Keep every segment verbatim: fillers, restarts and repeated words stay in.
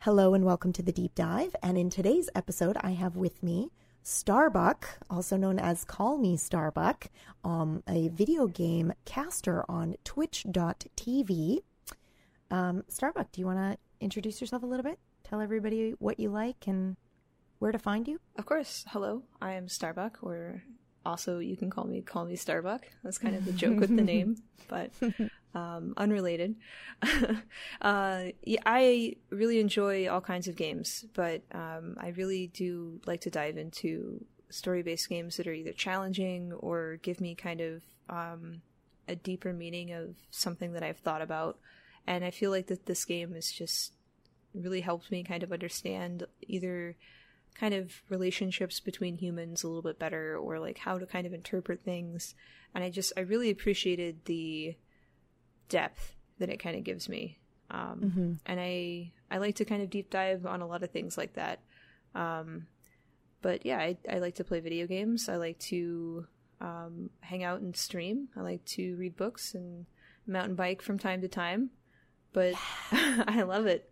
Hello and welcome to the Deep Dive. And in today's episode, I have with me Starbuck, also known as Call Me Starbuck, um, a video game caster on twitch dot t v. Um, Starbuck, do you want to introduce yourself a little bit? Tell everybody what you like and where to find you? Of course. Hello, I am Starbuck, or also you can call me Call Me Starbuck. That's kind of the joke with the name, but um, unrelated. uh, yeah, I really enjoy all kinds of games, but um, I really do like to dive into story-based games that are either challenging or give me kind of um, a deeper meaning of something that I've thought about. And I feel like that this game is just really helps me kind of understand either kind of relationships between humans a little bit better, or like how to kind of interpret things. And I just I really appreciated the depth that it kind of gives me. Um, mm-hmm. And I I like to kind of deep dive on a lot of things like that. Um, but yeah, I, I like to play video games. I like to um, hang out and stream. I like to read books and mountain bike from time to time. But I love it.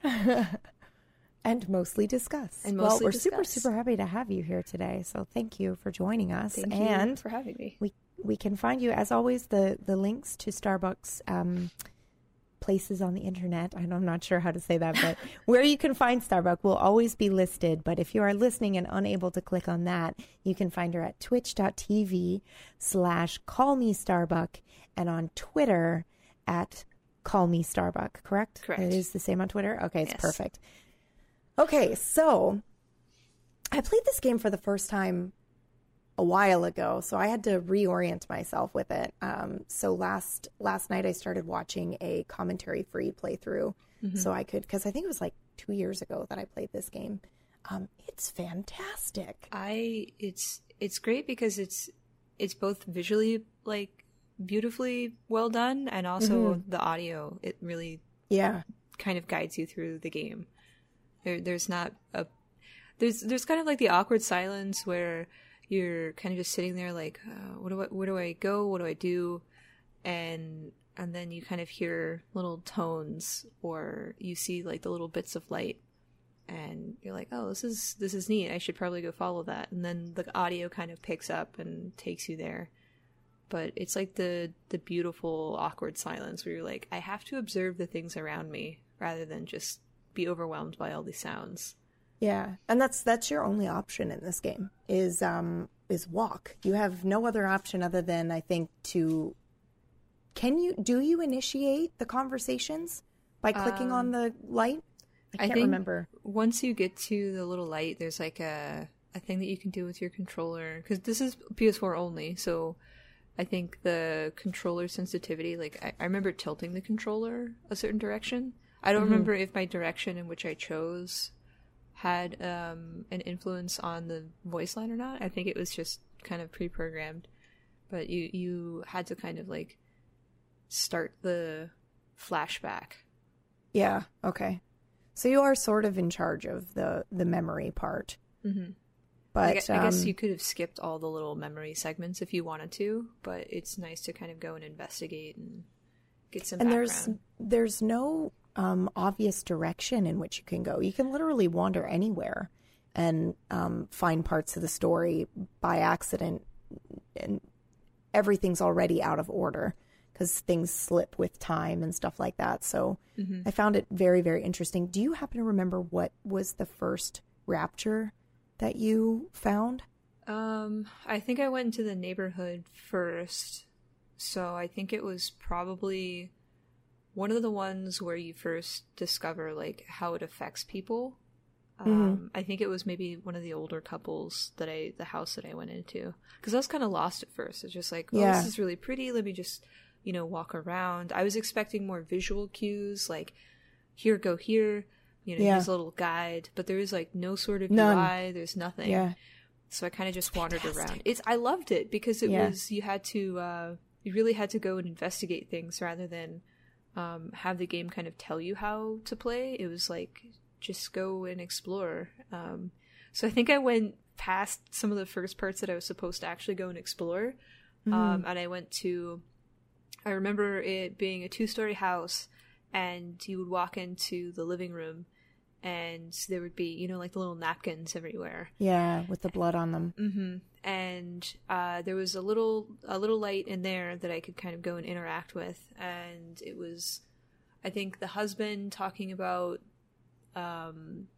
And mostly discuss. And mostly well, we're discuss. super, super happy to have you here today. So thank you for joining us. Thank and you for having me. We we can find you, as always, the, the links to Starbucks um, places on the internet. I'm not sure how to say that, but where you can find Starbuck will always be listed. But if you are listening and unable to click on that, you can find her at twitch dot t v slash call me Starbuck and on Twitter at Call Me Starbuck, correct? Correct. It is the same on Twitter? Okay, it's yes. perfect. Okay, so I played this game for the first time a while ago, so I had to reorient myself with it. Um, so last last night I started watching a commentary-free playthrough, mm-hmm. so I could, because I think it was like two years ago that I played this game. Um, it's fantastic. I it's it's great because it's it's both visually like beautifully well done, and also mm-hmm. the audio. It really yeah kind of guides you through the game. There, there's not a there's there's kind of like the awkward silence where you're kind of just sitting there like, uh, what do I where do I go? What do I do? And and then you kind of hear little tones, or you see like the little bits of light, and you're like, oh, this is this is neat. I should probably go follow that. And then the audio kind of picks up and takes you there. But it's like the the beautiful awkward silence where you're like, I have to observe the things around me rather than just be overwhelmed by all these sounds. Yeah, and that's that's your only option in this game is um is walk. You have no other option other than, I think, to can you do you initiate the conversations by clicking um, on the light? I can't I think remember. Once you get to the little light, there's like a a thing that you can do with your controller, because this is P S four only, so I think the controller sensitivity, like I, I remember tilting the controller a certain direction. I don't mm-hmm. remember if my direction in which I chose had um, an influence on the voice line or not. I think it was just kind of pre-programmed. But you, you had to kind of like start the flashback. Yeah, okay. So you are sort of in charge of the, the memory part. Mm-hmm. But I, I um, guess you could have skipped all the little memory segments if you wanted to, but it's nice to kind of go and investigate and get some and background. there's there's no um, obvious direction in which you can go. You can literally wander anywhere and um, find parts of the story by accident, and everything's already out of order because things slip with time and stuff like that. So mm-hmm. I found it very, very interesting. Do you happen to remember what was the first rapture that you found? Um, I think I went into the neighborhood first. So I think it was probably one of the ones where you first discover like how it affects people. Mm-hmm. Um, I think it was maybe one of the older couples that I, the house that I went into, because I was kind of lost at first. It's just like, oh, yeah. This is really pretty. Let me just, you know, walk around. I was expecting more visual cues, like here, go here. You know, yeah. Here's a little guide, but there is like no sort of None. U I. There's nothing. Yeah. So I kind of just it's wandered fantastic. around. It's I loved it because it yeah. was you had to uh, you really had to go and investigate things rather than um, have the game kind of tell you how to play. It was like just go and explore. Um, so I think I went past some of the first parts that I was supposed to actually go and explore, mm-hmm. um, and I went to. I remember it being a two-story house, and you would walk into the living room. and there would be, you know, like the little napkins everywhere. Yeah, with the blood on them. Mm-hmm. And uh, there was a little a little light in there that I could kind of go and interact with, and it was, I think, the husband talking about um,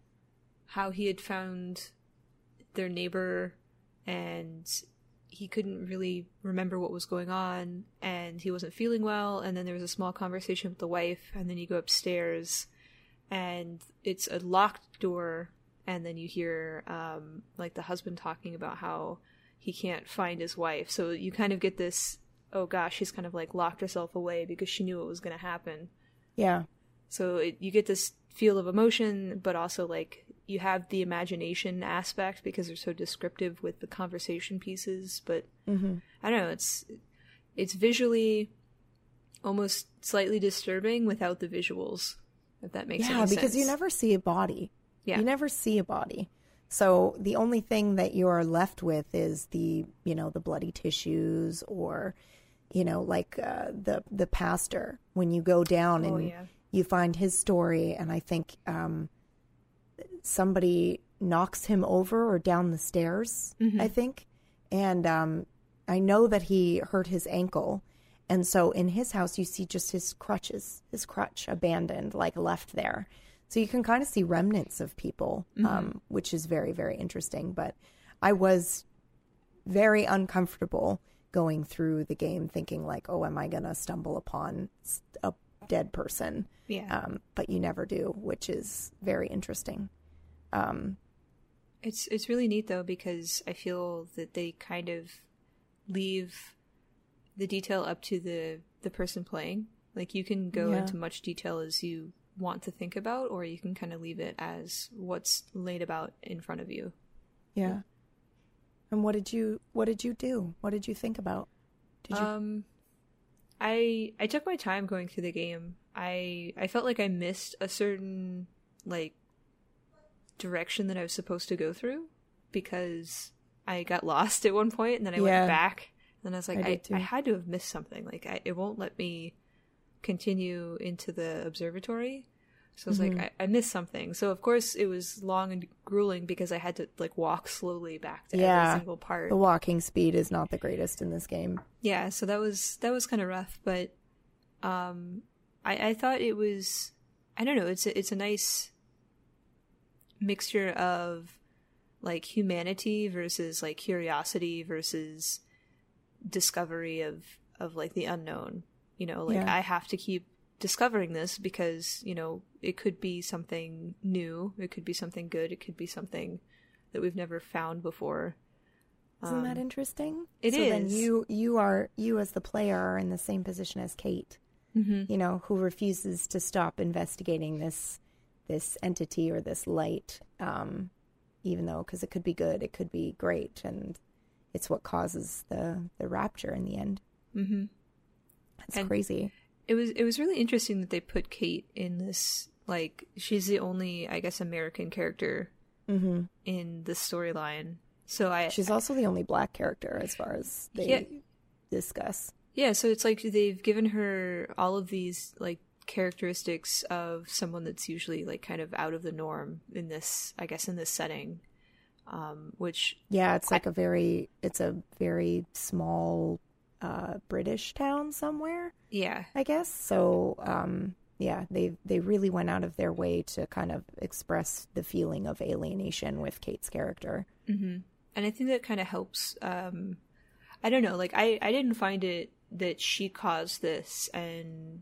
how he had found their neighbor, and he couldn't really remember what was going on, and he wasn't feeling well, and then there was a small conversation with the wife, and then you go upstairs, and it's a locked door, and then you hear um, like the husband talking about how he can't find his wife, so you kind of get this, oh gosh, she's kind of like locked herself away because she knew what was going to happen. Yeah. So it, you get this feel of emotion, but also like you have the imagination aspect because they're so descriptive with the conversation pieces. But mm-hmm. I don't know, it's it's visually almost slightly disturbing without the visuals, if that makes yeah, any sense. Yeah, because you never see a body. Yeah. You never see a body. So the only thing that you're left with is the, you know, the bloody tissues, or, you know, like uh, the the pastor, when you go down and oh, yeah. you find his story, and I think um, somebody knocks him over or down the stairs, mm-hmm. I think. And um, I know that he hurt his ankle. And so in his house, you see just his crutches, his crutch abandoned, like left there. So you can kind of see remnants of people, mm-hmm. um, which is very, very interesting. But I was very uncomfortable going through the game thinking like, oh, am I going to stumble upon a dead person? Yeah. Um, but you never do, which is very interesting. Um, it's it's really neat, though, because I feel that they kind of leave the detail up to the, the person playing. Like, you can go yeah. into much detail as you want to think about, or you can kind of leave it as what's laid about in front of you. Yeah. And what did you what did you do? What did you think about? Did you... Um, I I took my time going through the game. I I felt like I missed a certain like direction that I was supposed to go through because I got lost at one point, and then I yeah. went back, and I was like, I, I, I had to have missed something. Like I, it won't let me continue into the observatory. So I was mm-hmm. like, I, I missed something. So of course it was long and grueling because I had to like walk slowly back to yeah, every single part. The walking speed is not the greatest in this game. Yeah, so that was that was kind of rough, but um, I, I thought it was, I don't know, it's a, it's a nice mixture of like humanity versus like curiosity versus discovery of of like the unknown. You know, like yeah. I have to keep discovering this because, you know, it could be something new, it could be something good, it could be something that we've never found before. Isn't um, that interesting? It so is. Then you you are you as the player are in the same position as Kate, mm-hmm. you know, who refuses to stop investigating this this entity or this light, um, even though because it could be good, it could be great, and it's what causes the the rapture in the end. Mm-hmm. That's and crazy. It was it was really interesting that they put Kate in this, like, she's the only, I guess, American character mm-hmm. in the storyline. So I She's also the only black character as far as they yeah. discuss. Yeah, so it's like they've given her all of these like characteristics of someone that's usually like kind of out of the norm in this, I guess, in this setting. Um, which Yeah, it's like I, a very it's a very small uh British town somewhere, yeah, I guess. So um yeah, they they really went out of their way to kind of express the feeling of alienation with Kate's character. Mm-hmm. And I think that kind of helps. um I don't know, like I I didn't find it that she caused this and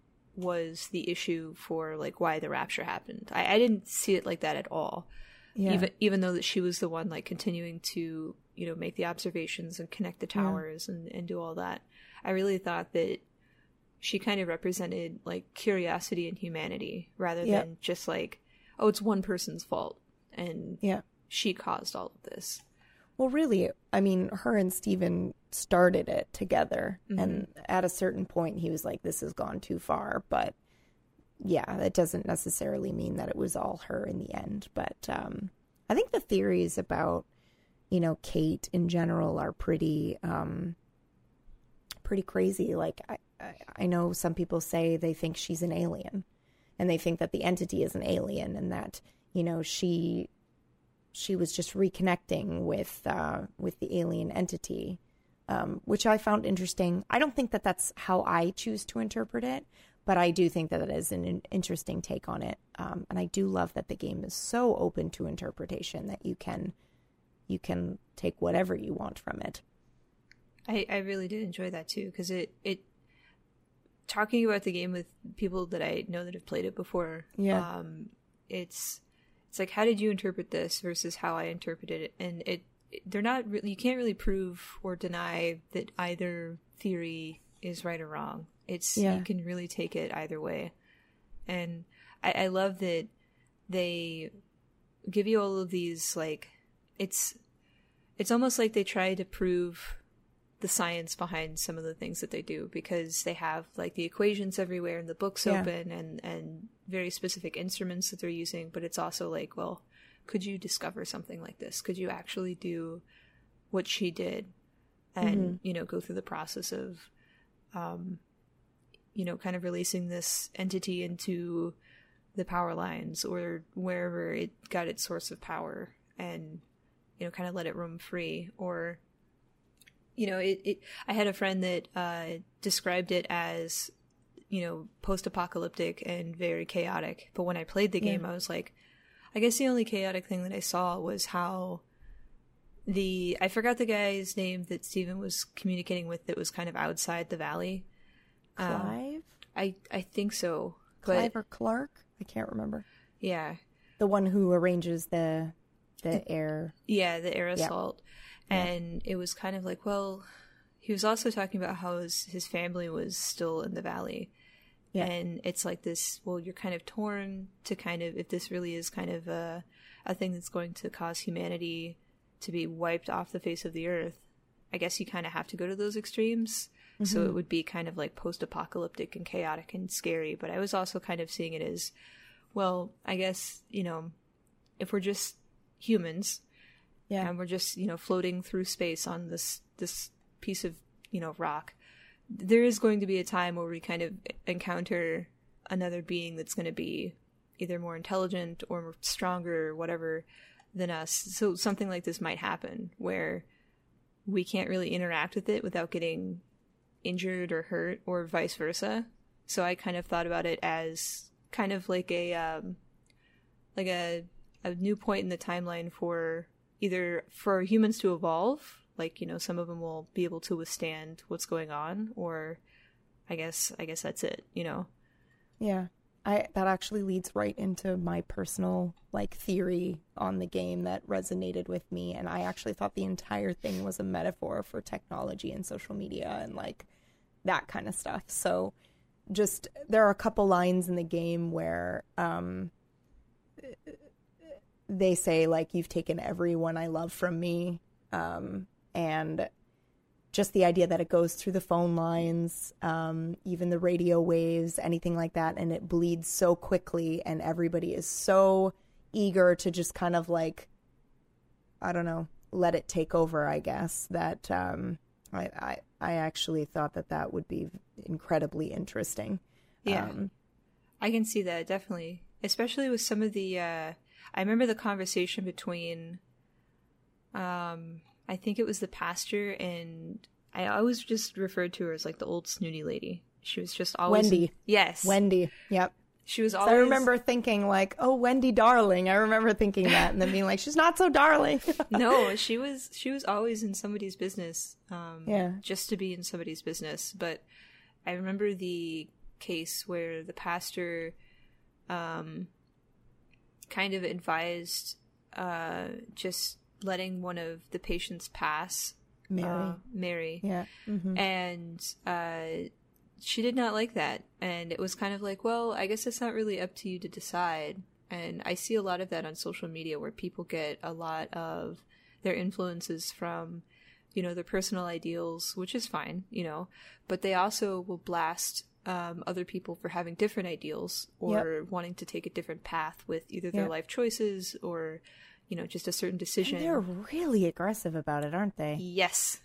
was the issue for like why the rapture happened. I, I didn't see it like that at all. Yeah. Even even though that she was the one like continuing to, you know, make the observations and connect the towers yeah. and, and do all that. I really thought that she kind of represented like curiosity and humanity rather yeah. than just like, oh, it's one person's fault and yeah. she caused all of this. Well, really, I mean, her and Steven started it together, mm-hmm. and at a certain point he was like, this has gone too far, but yeah, that doesn't necessarily mean that it was all her in the end. But um, I think the theories about, you know, Kate in general are pretty, um, pretty crazy. Like, I, I, I know some people say they think she's an alien and they think that the entity is an alien, and that, you know, she she was just reconnecting with uh, with the alien entity, um, which I found interesting. I don't think that that's how I choose to interpret it, but I do think that it is an interesting take on it. Um, and I do love that the game is so open to interpretation that you can you can take whatever you want from it. I, I really did enjoy that too, because it, it talking about the game with people that I know that have played it before. Yeah. Um, it's it's like, how did you interpret this versus how I interpreted it? And it, it they're not really, you can't really prove or deny that either theory is right or wrong. It's yeah. You can really take it either way. And I, I love that they give you all of these, like, it's it's almost like they try to prove the science behind some of the things that they do, because they have like the equations everywhere and the books yeah. open and and very specific instruments that they're using. But it's also like, well, could you discover something like this? Could you actually do what she did and mm-hmm. you know, go through the process of um you know, kind of releasing this entity into the power lines or wherever it got its source of power, and you know, kind of let it roam free? Or you know, it, it I had a friend that uh, described it as, you know, post-apocalyptic and very chaotic. But when I played the game, yeah. I was like, I guess the only chaotic thing that I saw was how the, I forgot the guy's name that Steven was communicating with that was kind of outside the valley. Clive? Um, I, I think so. Clive but, or Clark? I can't remember. Yeah. The one who arranges the the air. Yeah, the air assault. Yeah. And it was kind of like, well, he was also talking about how his, his family was still in the valley. Yeah. And it's like this, well, you're kind of torn to kind of, if this really is kind of a, a thing that's going to cause humanity to be wiped off the face of the earth, I guess you kind of have to go to those extremes. Mm-hmm. So it would be kind of like post-apocalyptic and chaotic and scary. But I was also kind of seeing it as, well, I guess, you know, if we're just humans, yeah, and we're just, you know, floating through space on this this piece of, you know, rock, there is going to be a time where we kind of encounter another being that's going to be either more intelligent or stronger or whatever than us. So something like this might happen where we can't really interact with it without getting injured or hurt, or vice versa. So I kind of thought about it as kind of like a um, like a a new point in the timeline for either for humans to evolve, like, you know, some of them will be able to withstand what's going on, or I guess I guess that's it, you know. Yeah. I that actually leads right into my personal like theory on the game that resonated with me, and I actually thought the entire thing was a metaphor for technology and social media and like that kind of stuff. So just there are a couple lines in the game where um they say, like, you've taken everyone I love from me. Um, and just the idea that it goes through the phone lines, um, even the radio waves, anything like that. And it bleeds so quickly, and everybody is so eager to just kind of like, I don't know, let it take over, I guess, that um, I, I, I actually thought that that would be incredibly interesting. Yeah, um, I can see that, definitely. Especially with some of the... Uh... I remember the conversation between, um, I think it was the pastor, and I always just referred to her as like the old snooty lady. She was just always Wendy. Yes, Wendy. Yep. She was always. So I remember thinking like, "Oh, Wendy, darling." I remember thinking that, and then being like, "She's not so darling." No, she was. She was always in somebody's business. Um, yeah. Just to be in somebody's business. But I remember the case where the pastor, um. kind of advised uh, just letting one of the patients pass. Mary. Uh, Mary. Yeah. Mm-hmm. And uh, she did not like that. And it was kind of like, well, I guess it's not really up to you to decide. And I see a lot of that on social media where people get a lot of their influences from, you know, their personal ideals, which is fine, you know, but they also will blast Um, other people for having different ideals or yep. wanting to take a different path with either their yep. life choices or, you know, just a certain decision. And they're really aggressive about it, aren't they? Yes.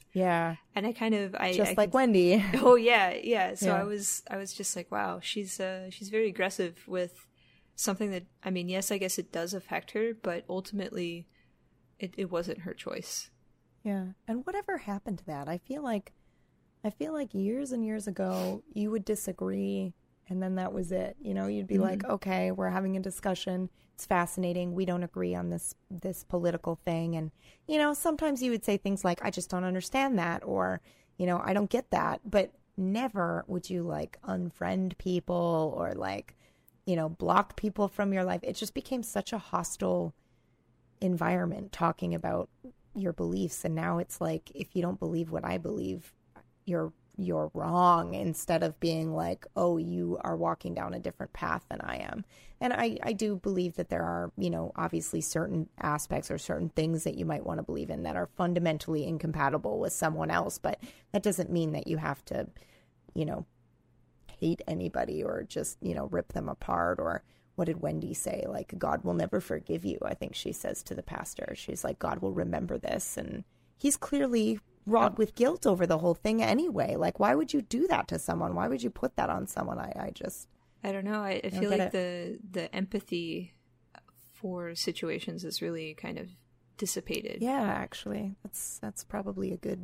Yeah. And I kind of I just I like could, Wendy. Oh yeah, yeah. So Yeah. I was I was just like, wow, she's uh she's very aggressive with something that, I mean, yes, I guess it does affect her, but ultimately it, it wasn't her choice. Yeah. And whatever happened to that? I feel like I feel like years and years ago you would disagree and then that was it. You know, you'd be mm-hmm. like, okay, we're having a discussion. It's fascinating. We don't agree on this this political thing. And, you know, sometimes you would say things like, I just don't understand that, or, you know, I don't get that. But never would you like unfriend people or like, you know, block people from your life. It just became such a hostile environment talking about your beliefs. And now it's like, if you don't believe what I believe, you're you're wrong, instead of being like, oh, you are walking down a different path than I am. And I, I do believe that there are, you know, obviously certain aspects or certain things that you might want to believe in that are fundamentally incompatible with someone else. But that doesn't mean that you have to, you know, hate anybody or just, you know, rip them apart. Or what did Wendy say? Like, God will never forgive you. I think she says to the pastor, she's like, God will remember this. And he's clearly wrought with guilt over the whole thing anyway. Like, why would you do that to someone? Why would you put that on someone? I, I just... I don't know. I, I feel like it. the the empathy for situations is really kind of dissipated. Yeah, actually. That's that's probably a good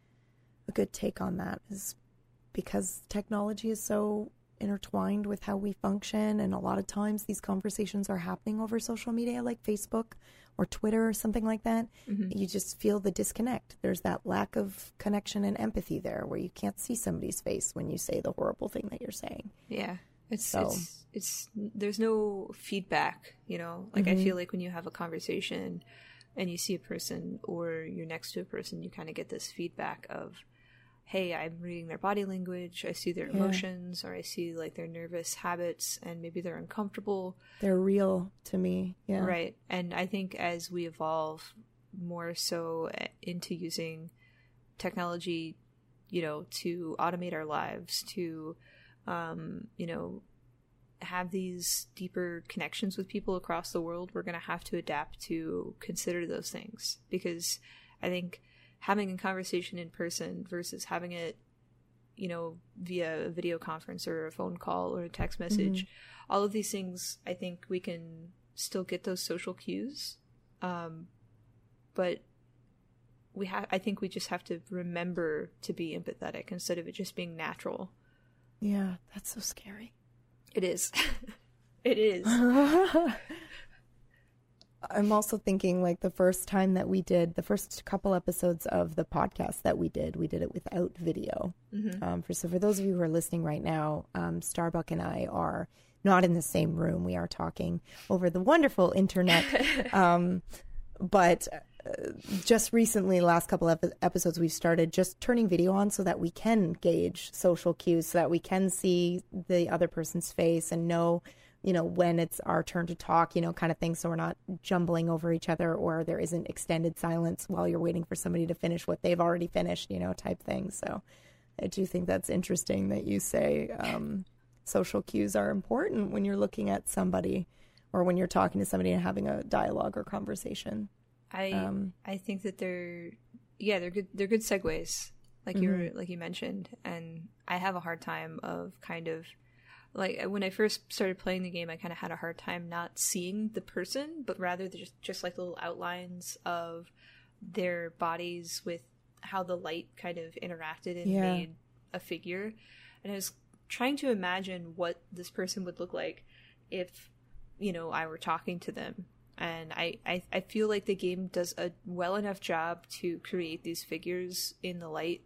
a good take on that, is because technology is so intertwined with how we function, and a lot of times these conversations are happening over social media like Facebook or Twitter or something like that. Mm-hmm. You just feel the disconnect. There's that lack of connection and empathy there, where you can't see somebody's face when you say the horrible thing that you're saying. Yeah. It's, so. it's, it's, there's no feedback, you know, like mm-hmm. I feel like when you have a conversation and you see a person or you're next to a person, you kind of get this feedback of, hey, I'm reading their body language, I see their emotions, yeah. or I see like their nervous habits, and maybe they're uncomfortable. They're real to me. Yeah. Right. And I think as we evolve more so into using technology, you know, to automate our lives, to, um, you know, have these deeper connections with people across the world, we're going to have to adapt to consider those things. Because I think having a conversation in person versus having it, you know, via a video conference or a phone call or a text message, mm-hmm. all of these things, I think we can still get those social cues. Um, but we have, I think we just have to remember to be empathetic instead of it just being natural. Yeah, that's so scary. It is. It is. I'm also thinking, like, the first time that we did, the first couple episodes of the podcast that we did, we did it without video. Mm-hmm. Um, for, so for those of you who are listening right now, um, Starbuck and I are not in the same room. We are talking over the wonderful internet. um, but uh, just recently, last couple of episodes, we've started just turning video on so that we can gauge social cues, so that we can see the other person's face and know, you know, when it's our turn to talk, you know, kind of thing. So we're not jumbling over each other, or there isn't extended silence while you're waiting for somebody to finish what they've already finished, you know, type thing. So I do think that's interesting that you say um, social cues are important when you're looking at somebody or when you're talking to somebody and having a dialogue or conversation. I um, I think that they're, yeah, they're good. They're good segues, like mm-hmm. you were, like you mentioned. And I have a hard time of kind of, like, when I first started playing the game, I kind of had a hard time not seeing the person, but rather just, just like little outlines of their bodies with how the light kind of interacted and yeah. made a figure. And I was trying to imagine what this person would look like if, you know, I were talking to them. And I, I, I feel like the game does a well enough job to create these figures in the light,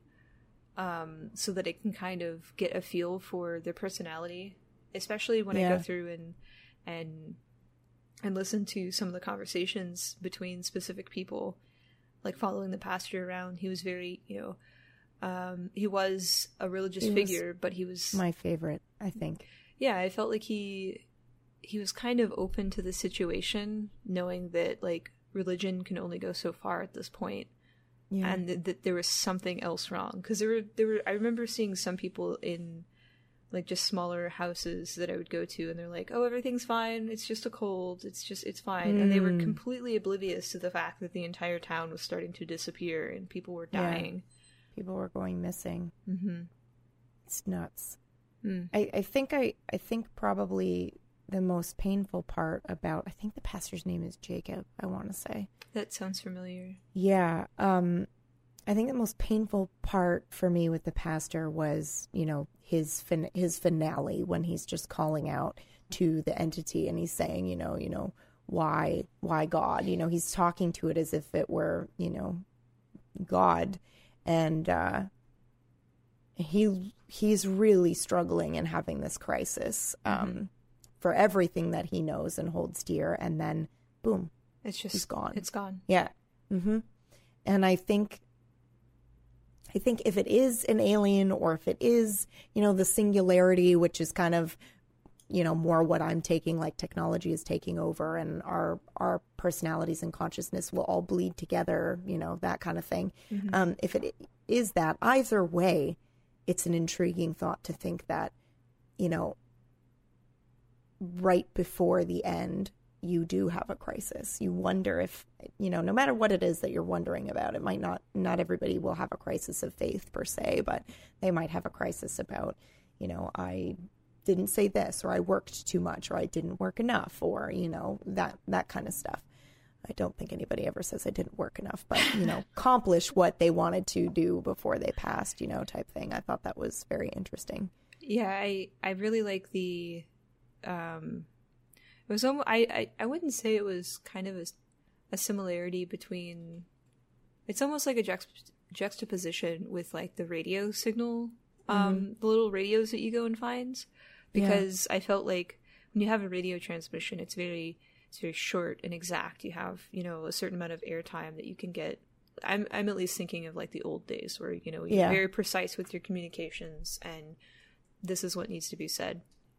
um, so that it can kind of get a feel for their personality, especially when yeah. I go through and and and listen to some of the conversations between specific people, like following the pastor around. He was very, you know, um, he was a religious he figure, but he was my favorite, I think. Yeah, I felt like he he was kind of open to the situation, knowing that like religion can only go so far at this point. Yeah. And that th- there was something else wrong, because there were there were I remember seeing some people in like just smaller houses that I would go to, and they're like, "Oh, everything's fine. It's just a cold. It's just it's fine." Mm. And they were completely oblivious to the fact that the entire town was starting to disappear and people were dying. People were going missing. Mm-hmm. It's nuts. Mm. I, I think I, I think probably the most painful part about, I think the pastor's name is Jacob, I want to say. That sounds familiar. Yeah. Um, I think the most painful part for me with the pastor was, you know, his fin- his finale when he's just calling out to the entity and he's saying, you know, you know, why, why God? You know, he's talking to it as if it were, you know, God. And uh, he he's really struggling and having this crisis um, mm-hmm. for everything that he knows and holds dear. And then, boom, it's just he's gone. It's gone. Yeah. Mm-hmm. And I think. I think if it is an alien or if it is, you know, the singularity, which is kind of, you know, more what I'm taking, like technology is taking over and our our personalities and consciousness will all bleed together, you know, that kind of thing. Mm-hmm. Um, if it is that, either way, it's an intriguing thought to think that, you know, right before the end, you do have a crisis. You wonder if, you know, no matter what it is that you're wondering about, it might not, not everybody will have a crisis of faith per se, but they might have a crisis about, you know, I didn't say this, or I worked too much, or I didn't work enough, or, you know, that, that kind of stuff. I don't think anybody ever says I didn't work enough, but, you know, accomplish what they wanted to do before they passed, you know, type thing. I thought that was very interesting. Yeah, I, I really like the, um, it was almost, I, I, I wouldn't say it was kind of a, a similarity between, it's almost like a juxt- juxtaposition with like the radio signal, um, mm-hmm. the little radios that you go and find, because yeah. I felt like when you have a radio transmission, it's very, it's very short and exact. You have, you know, a certain amount of airtime that you can get. I'm, I'm at least thinking of like the old days where, you know, you're yeah. very precise with your communications and this is what needs to be said.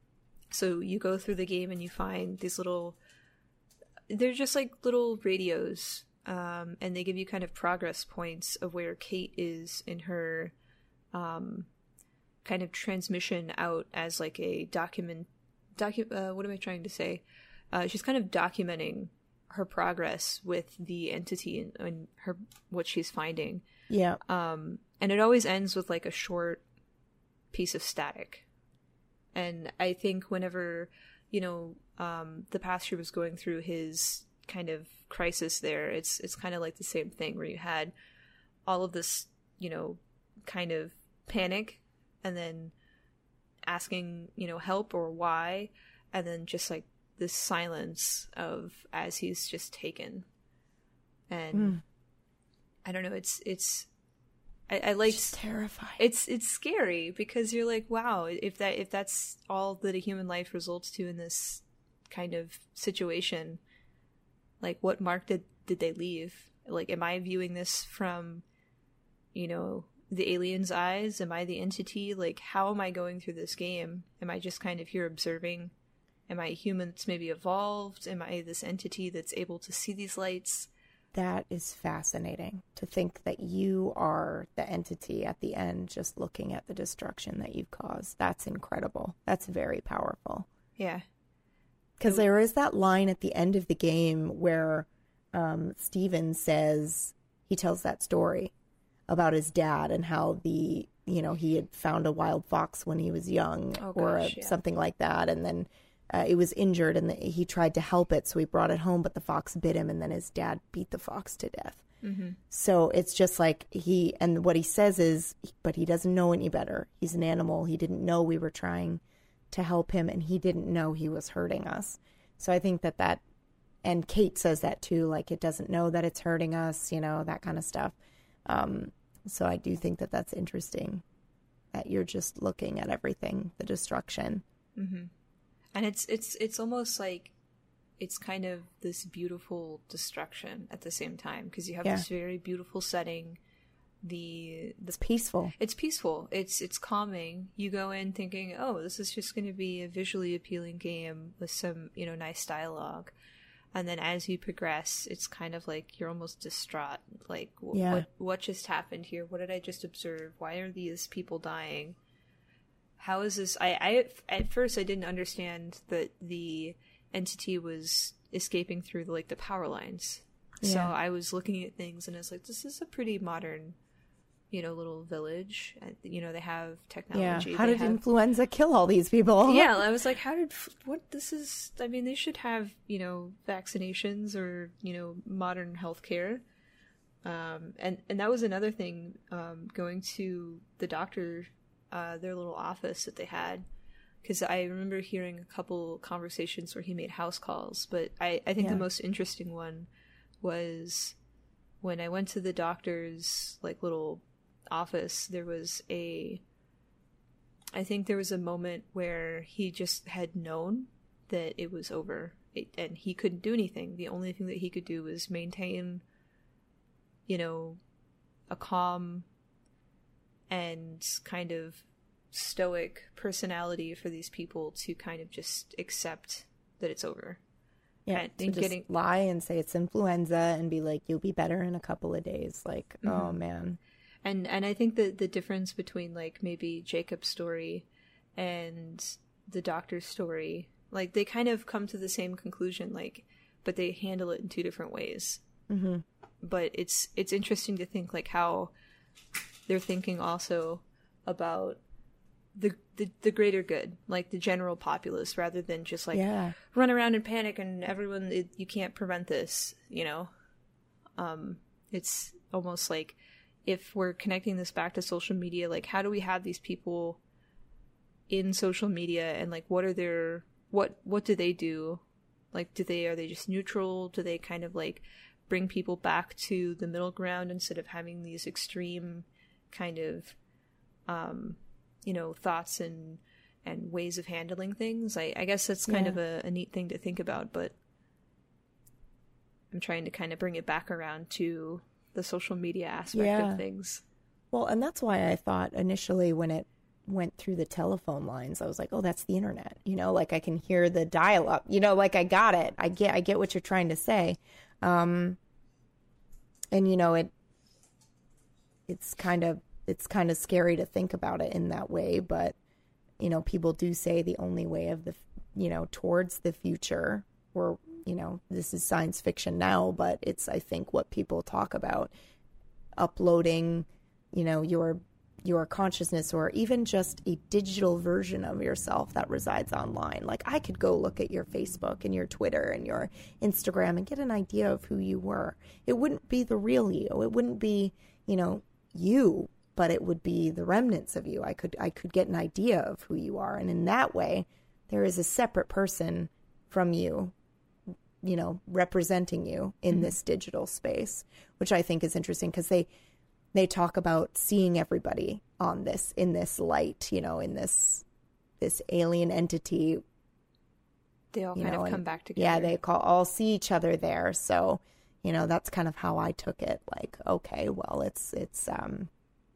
So you go through the game and you find these little, they're just like little radios, um, and they give you kind of progress points of where Kate is in her um, kind of transmission out as like a document, docu- uh, what am I trying to say? Uh, she's kind of documenting her progress with the entity and, and her what she's finding. Yeah. Um, and it always ends with like a short piece of static. And I think whenever, you know, um, the pastor was going through his kind of crisis there, it's it's kind of like the same thing where you had all of this, you know, kind of panic and then asking, you know, help or why, and then just like this silence of as he's just taken. And mm. I don't know, it's it's I, I like it's terrifying. It's it's scary because you're like, wow, if that if that's all that a human life results to in this kind of situation, like what mark did, did they leave? Like, am I viewing this from, you know, the alien's eyes? Am I the entity? Like, how am I going through this game? Am I just kind of here observing? Am I a human that's maybe evolved? Am I this entity that's able to see these lights? That is fascinating to think that you are the entity at the end just looking at the destruction that you've caused. That's incredible. That's very powerful. Yeah. Because there is that line at the end of the game where um, Steven says, he tells that story about his dad and how the, you know, he had found a wild fox when he was young oh, or gosh, a, yeah. something like that. And then uh, it was injured and the, he tried to help it. So he brought it home, but the fox bit him and then his dad beat the fox to death. Mm-hmm. So it's just like he, and what he says is, but he doesn't know any better. He's an animal. He didn't know we were trying to help him and he didn't know he was hurting us. So I think that that, and Kate says that too, like it doesn't know that it's hurting us, you know, that kind of stuff. Um, so I do think that that's interesting, that you're just looking at everything, the destruction. Mm-hmm. And it's, it's, it's almost like it's kind of this beautiful destruction at the same time, because you have yeah. this very beautiful setting. The, the it's peaceful. It's peaceful. It's it's calming. You go in thinking, oh, this is just going to be a visually appealing game with some, you know, nice dialogue. And then as you progress, it's kind of like you're almost distraught. Like, w- yeah. what what just happened here? What did I just observe? Why are these people dying? How is this? I, I at first I didn't understand that the entity was escaping through the, like the power lines. Yeah. So I was looking at things and I was like, this is a pretty modern, you know, little village. You know, they have technology. Yeah. How they did have... influenza kill all these people? Yeah, I was like, how did what this is? I mean, they should have, you know, vaccinations or, you know, modern healthcare. Um, and and that was another thing. Um, going to the doctor, uh, their little office that they had. Because I remember hearing a couple conversations where he made house calls, but I, I think yeah. the most interesting one was when I went to the doctor's like little office. There was a, I think there was a moment where he just had known that it was over, it, and he couldn't do anything. The only thing that he could do was maintain, you know, a calm and kind of stoic personality for these people to kind of just accept that it's over. Yeah, and, to and just getting lie and say it's influenza and be like, you'll be better in a couple of days. Like, mm-hmm. oh man. And and I think that the difference between like maybe Jacob's story and the doctor's story, like they kind of come to the same conclusion, like, but they handle it in two different ways. Mm-hmm. But it's it's interesting to think like how they're thinking also about The, the the greater good, like the general populace, rather than just like yeah. run around and panic and everyone, it, you can't prevent this, you know. Um, it's almost like if we're connecting this back to social media, like how do we have these people in social media and like what are their what what do they do? Like do they are they just neutral? Do they kind of like bring people back to the middle ground instead of having these extreme kind of um you know, thoughts and and ways of handling things? I, I guess that's kind yeah. of a, a neat thing to think about, but I'm trying to kind of bring it back around to the social media aspect yeah. of things. Well, and that's why I thought initially when it went through the telephone lines, I was like, oh, that's the internet. You know, like I can hear the dial-up. You know, like I got it. I get I get what you're trying to say. Um, and, you know, it it's kind of It's kind of scary to think about it in that way, but, you know, people do say the only way of the, you know, towards the future, or, you know, this is science fiction now, but it's, I think, what people talk about, uploading, you know, your, your consciousness, or even just a digital version of yourself that resides online. Like I could go look at your Facebook and your Twitter and your Instagram and get an idea of who you were. It wouldn't be the real you. It wouldn't be, you know, you, but it would be the remnants of you. I could I could get an idea of who you are. And in that way, there is a separate person from you, you know, representing you in mm-hmm. this digital space, which I think is interesting because they they talk about seeing everybody on this, in this light, you know, in this this alien entity. They all kind know, of come and, back together. Yeah, they call, all see each other there. So, you know, that's kind of how I took it. Like, okay, well, it's it's um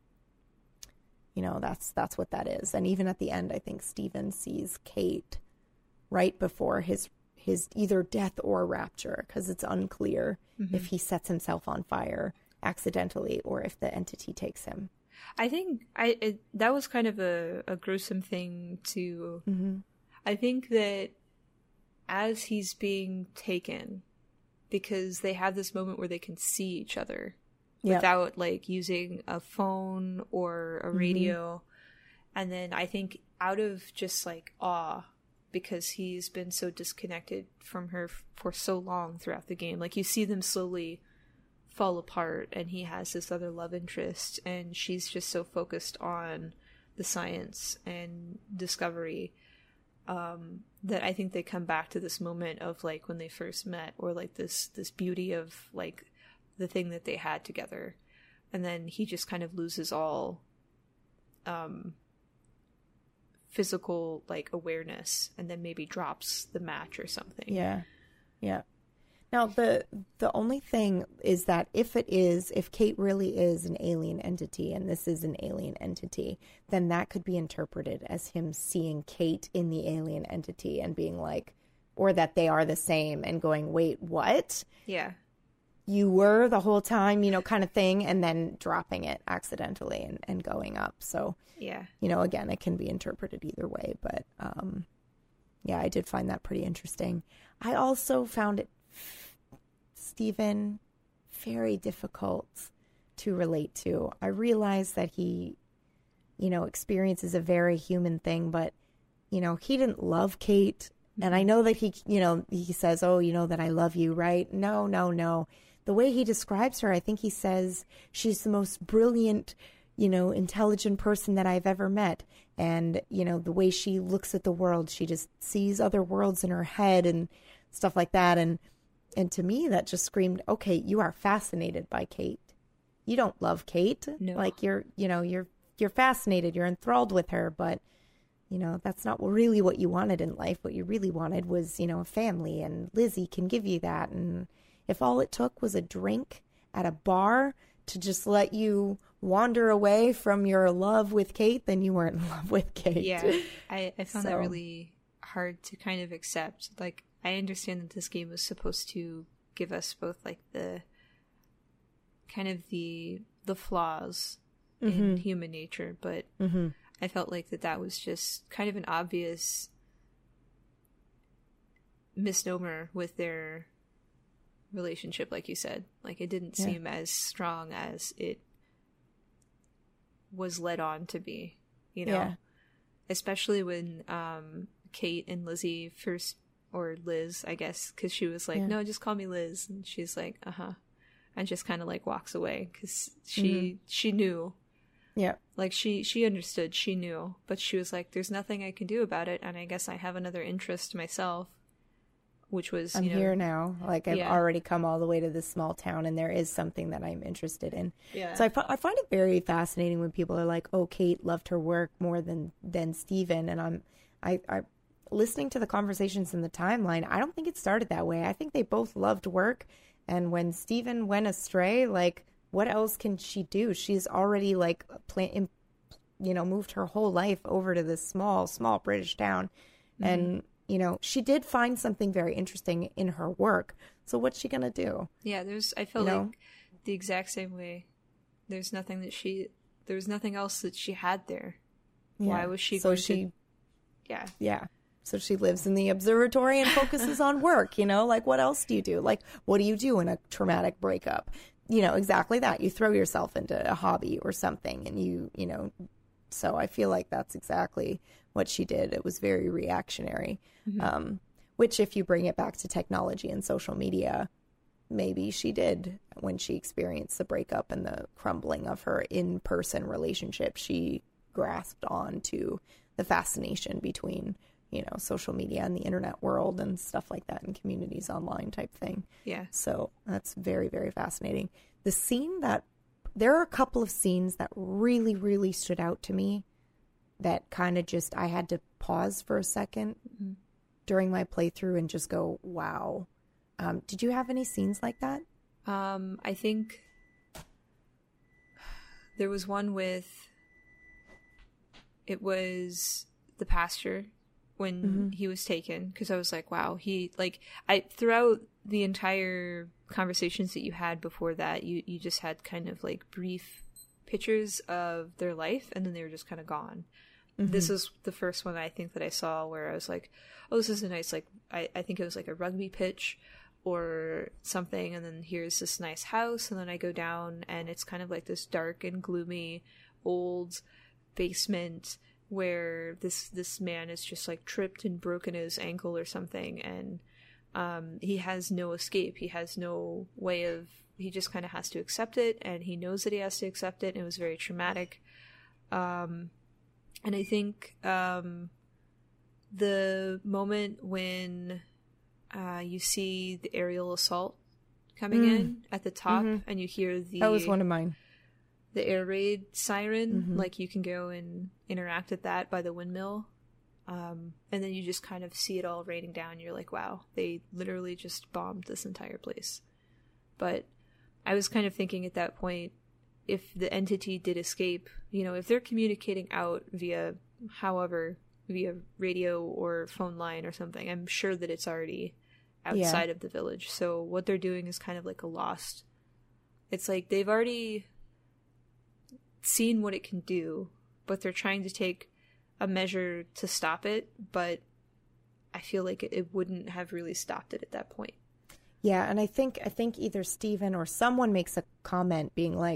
you know, that's that's what that is. And even at the end, I think Stephen sees Kate right before his his either death or rapture, because it's unclear mm-hmm. if he sets himself on fire accidentally or if the entity takes him. I think I it, that was kind of a, a gruesome thing to. Mm-hmm. I think that as he's being taken, because they have this moment where they can see each other. Yep. Without like using a phone or a radio. Mm-hmm. And then I think out of just like awe, because he's been so disconnected from her f- for so long throughout the game, like you see them slowly fall apart, and he has this other love interest, and she's just so focused on the science and discovery, um, that I think they come back to this moment of like when they first met, or like this this beauty of like the thing that they had together. And then he just kind of loses all um physical like awareness, and then maybe drops the match or something. Yeah. Yeah. Now the the only thing is that if it is if Kate really is an alien entity and this is an alien entity, then that could be interpreted as him seeing Kate in the alien entity and being like, or that they are the same and going, wait, what? Yeah. You were the whole time, you know, kind of thing, and then dropping it accidentally and, and going up. So, yeah, you know, again, it can be interpreted either way. But, um, yeah, I did find that pretty interesting. I also found it, Stephen, very difficult to relate to. I realize that he, you know, experiences a very human thing, but, you know, he didn't love Kate. And I know that he, you know, he says, oh, you know, that I love you, right? No, no, no. The way he describes her, I think he says she's the most brilliant, you know, intelligent person that I've ever met. And, you know, the way she looks at the world, she just sees other worlds in her head and stuff like that. And, and to me, that just screamed, okay, you are fascinated by Kate. You don't love Kate. No. Like you're, you know, you're, you're fascinated, you're enthralled with her, but you know, that's not really what you wanted in life. What you really wanted was, you know, a family, and Lizzie can give you that. And if all it took was a drink at a bar to just let you wander away from your love with Kate, then you weren't in love with Kate. Yeah, I, I found So- that really hard to kind of accept. Like, I understand that this game was supposed to give us both, like, the kind of the the flaws in human nature, but Mm-hmm. I felt like that that was just kind of an obvious misnomer with their relationship, like you said. Like, it didn't Yeah. seem as strong as it was led on to be, you know? Yeah. Especially when um, Kate and Lizzie first, or Liz, I guess, because she was like, Yeah. no, just call me Liz. And she's like, uh-huh. And just kind of, like, walks away because she, Mm-hmm. she knew. Yeah. Like, she, she understood, she knew, but she was like, there's nothing I can do about it, and I guess I have another interest myself, which was, I'm you know... here now. Like, I've Yeah. already come all the way to this small town, and there is something that I'm interested in. Yeah. So I, fi- I find it very fascinating when people are like, oh, Kate loved her work more than, than Stephen. And I'm, I, I, listening to the conversations in the timeline, I don't think it started that way. I think they both loved work. And when Stephen went astray, like, what else can she do? She's already, like, plan- you know, moved her whole life over to this small, small British town. Mm-hmm. And, you know, she did find something very interesting in her work. So what's she going to do? Yeah, there's, I felt You like know? the exact same way. There's nothing that she, there was nothing else that she had there. Why was she so going she, to... Yeah. Yeah. So she lives in the observatory and focuses on work, you know? Like, what else do you do? Like, what do you do in a traumatic breakup? You know, exactly that. You throw yourself into a hobby or something, and you, you know, so I feel like that's exactly what she did. It was very reactionary, mm-hmm. um, which if you bring it back to technology and social media, maybe she did when she experienced the breakup and the crumbling of her in-person relationship. She grasped on to the fascination between, you know, social media and the internet world and stuff like that, and communities online type thing. Yeah. So that's very, very fascinating. The scene that, there are a couple of scenes that really, really stood out to me that kind of just, I had to pause for a second mm-hmm. during my playthrough and just go, wow. Um, did you have any scenes like that? Um, I think there was one with, it was the pasture when mm-hmm. he was taken, because I was like, wow, he, like, I, throughout the entire conversations that you had before that, you, you just had kind of, like, brief pictures of their life, and then they were just kind of gone. Mm-hmm. This is the first one I think that I saw where I was like, oh, this is a nice, like, I, I think it was like a rugby pitch or something, and then here's this nice house, and then I go down, and it's kind of like this dark and gloomy old basement where this this man is just like tripped and broken his ankle or something, and um he has no escape, he has no way of, he just kind of has to accept it, and he knows that he has to accept it, and it was very traumatic. Um and I think um the moment when uh you see the aerial assault coming mm. in at the top, mm-hmm. and you hear the, that was one of mine, the air raid siren, mm-hmm. like you can go and interact with that by the windmill. Um, and then you just kind of see it all raining down. You're like, wow, they literally just bombed this entire place. But I was kind of thinking at that point, if the entity did escape, you know, if they're communicating out via, however, via radio or phone line or something, I'm sure that it's already outside yeah. of the village. So what they're doing is kind of like a lost. It's like they've already seen what it can do, but they're trying to take a measure to stop it, but I feel like it, it wouldn't have really stopped it at that point. Yeah, and I think I think either Stephen or someone makes a comment being like,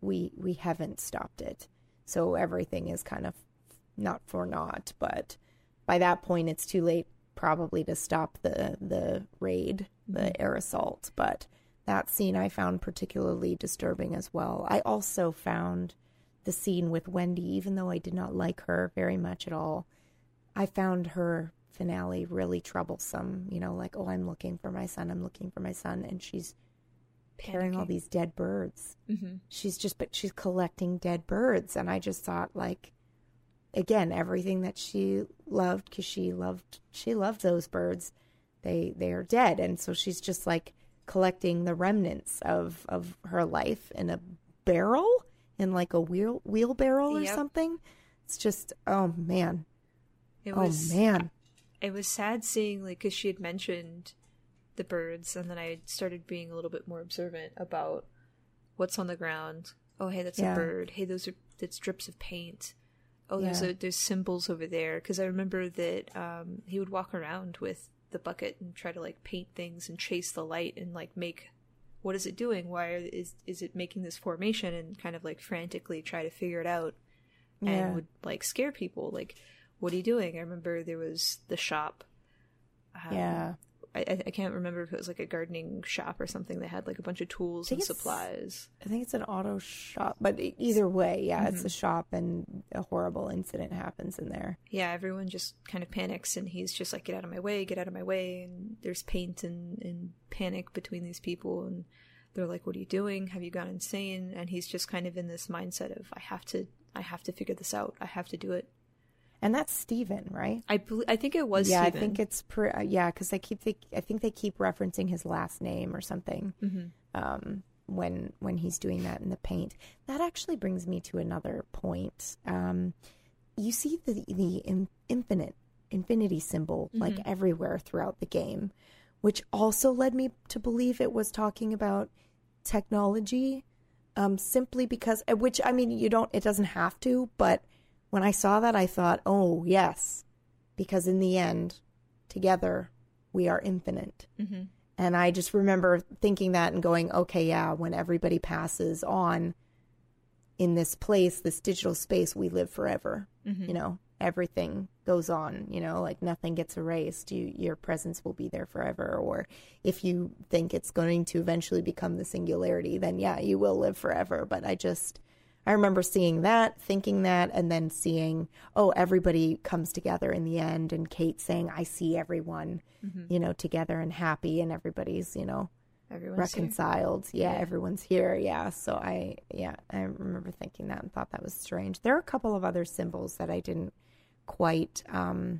we we haven't stopped it. So everything is kind of not for naught, but by that point it's too late probably to stop the the raid, the mm-hmm. air assault. But that scene I found particularly disturbing as well. I also found the scene with Wendy, even though I did not like her very much at all, I found her finale really troublesome. You know, like, oh, I'm looking for my son, I'm looking for my son, and she's carrying all these dead birds. Mm-hmm. She's just, but she's collecting dead birds. And I just thought, like, again, everything that she loved, because she loved, she loved those birds, they they are dead. And so she's just like collecting the remnants of, of her life in a barrel, in like a wheel wheelbarrow or yep. something. It's just, oh man. It oh was, man. It was sad seeing, like, because she had mentioned the birds, and then I started being a little bit more observant about what's on the ground. Oh, hey, that's yeah. a bird. Hey, those are that's drips of paint. Oh, yeah. there's a, there's symbols over there. Because I remember that um, he would walk around with the bucket and try to, like, paint things and chase the light and, like, make, what is it doing? Why are, is is it making this formation? And kind of, like, frantically try to figure it out, and yeah. would, like, scare people. Like, what are you doing? I remember there was the shop. Um, yeah. I, I can't remember if it was like a gardening shop or something that had like a bunch of tools and supplies. I think it's an auto shop, but either way, yeah, mm-hmm. it's a shop, and a horrible incident happens in there. Yeah, everyone just kind of panics, and he's just like, get out of my way, get out of my way, and there's paint and, and panic between these people, and they're like, what are you doing? Have you gone insane? And he's just kind of in this mindset of, I have to, I have to figure this out. I have to do it. And that's Steven, right? I believe, I think it was yeah, Steven. I think it's pre- uh, yeah, because I keep think I think they keep referencing his last name or something mm-hmm. um, when when he's doing that in the paint. That actually brings me to another point. Um, you see the the in, infinite infinity symbol mm-hmm. like everywhere throughout the game, which also led me to believe it was talking about technology. Um, simply because, which I mean, you don't, it doesn't have to, but when I saw that, I thought, oh, yes, because in the end, together, we are infinite. Mm-hmm. And I just remember thinking that and going, okay, yeah, when everybody passes on in this place, this digital space, we live forever. Mm-hmm. You know, everything goes on, you know, like nothing gets erased. You, your presence will be there forever. Or if you think it's going to eventually become the singularity, then yeah, you will live forever. But I just... I remember seeing that, thinking that, and then seeing, oh, everybody comes together in the end, and Kate saying, I see everyone, mm-hmm. you know, together and happy, and everybody's, you know, everyone's reconciled. Yeah, yeah, everyone's here. Yeah. So I, yeah, I remember thinking that and thought that was strange. There are a couple of other symbols that I didn't quite um,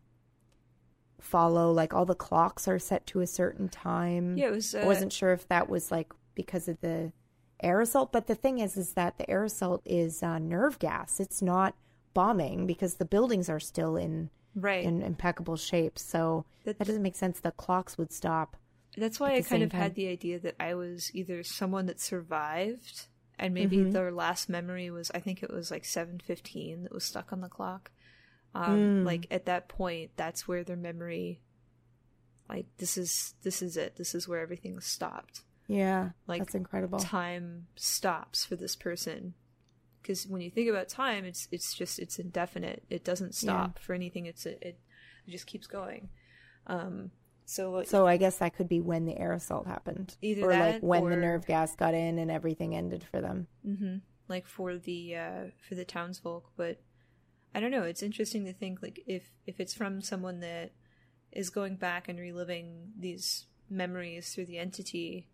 follow. Like all the clocks are set to a certain time. Yeah, it was. Uh... I wasn't sure if that was like because of the air assault, but the thing is is that the air assault is uh, nerve gas. It's not bombing because the buildings are still in right in impeccable shape, so that's, that doesn't make sense. The clocks would stop. That's why I kind of time. had the idea that I was either someone that survived, and maybe mm-hmm. their last memory was, I think it was like seven fifteen that was stuck on the clock. Um, mm. Like at that point, that's where their memory, like this is this is it. This is where everything stopped. Yeah, like that's incredible. Time stops for this person, because when you think about time, it's it's just it's indefinite. It doesn't stop yeah. for anything. It's it, it just keeps going. Um, so so I guess that could be when the air assault happened, either or that, like when or, the nerve gas got in and everything ended for them. Mm-hmm. Like for the uh, for the townsfolk, but I don't know. It's interesting to think like if if it's from someone that is going back and reliving these memories through the entity.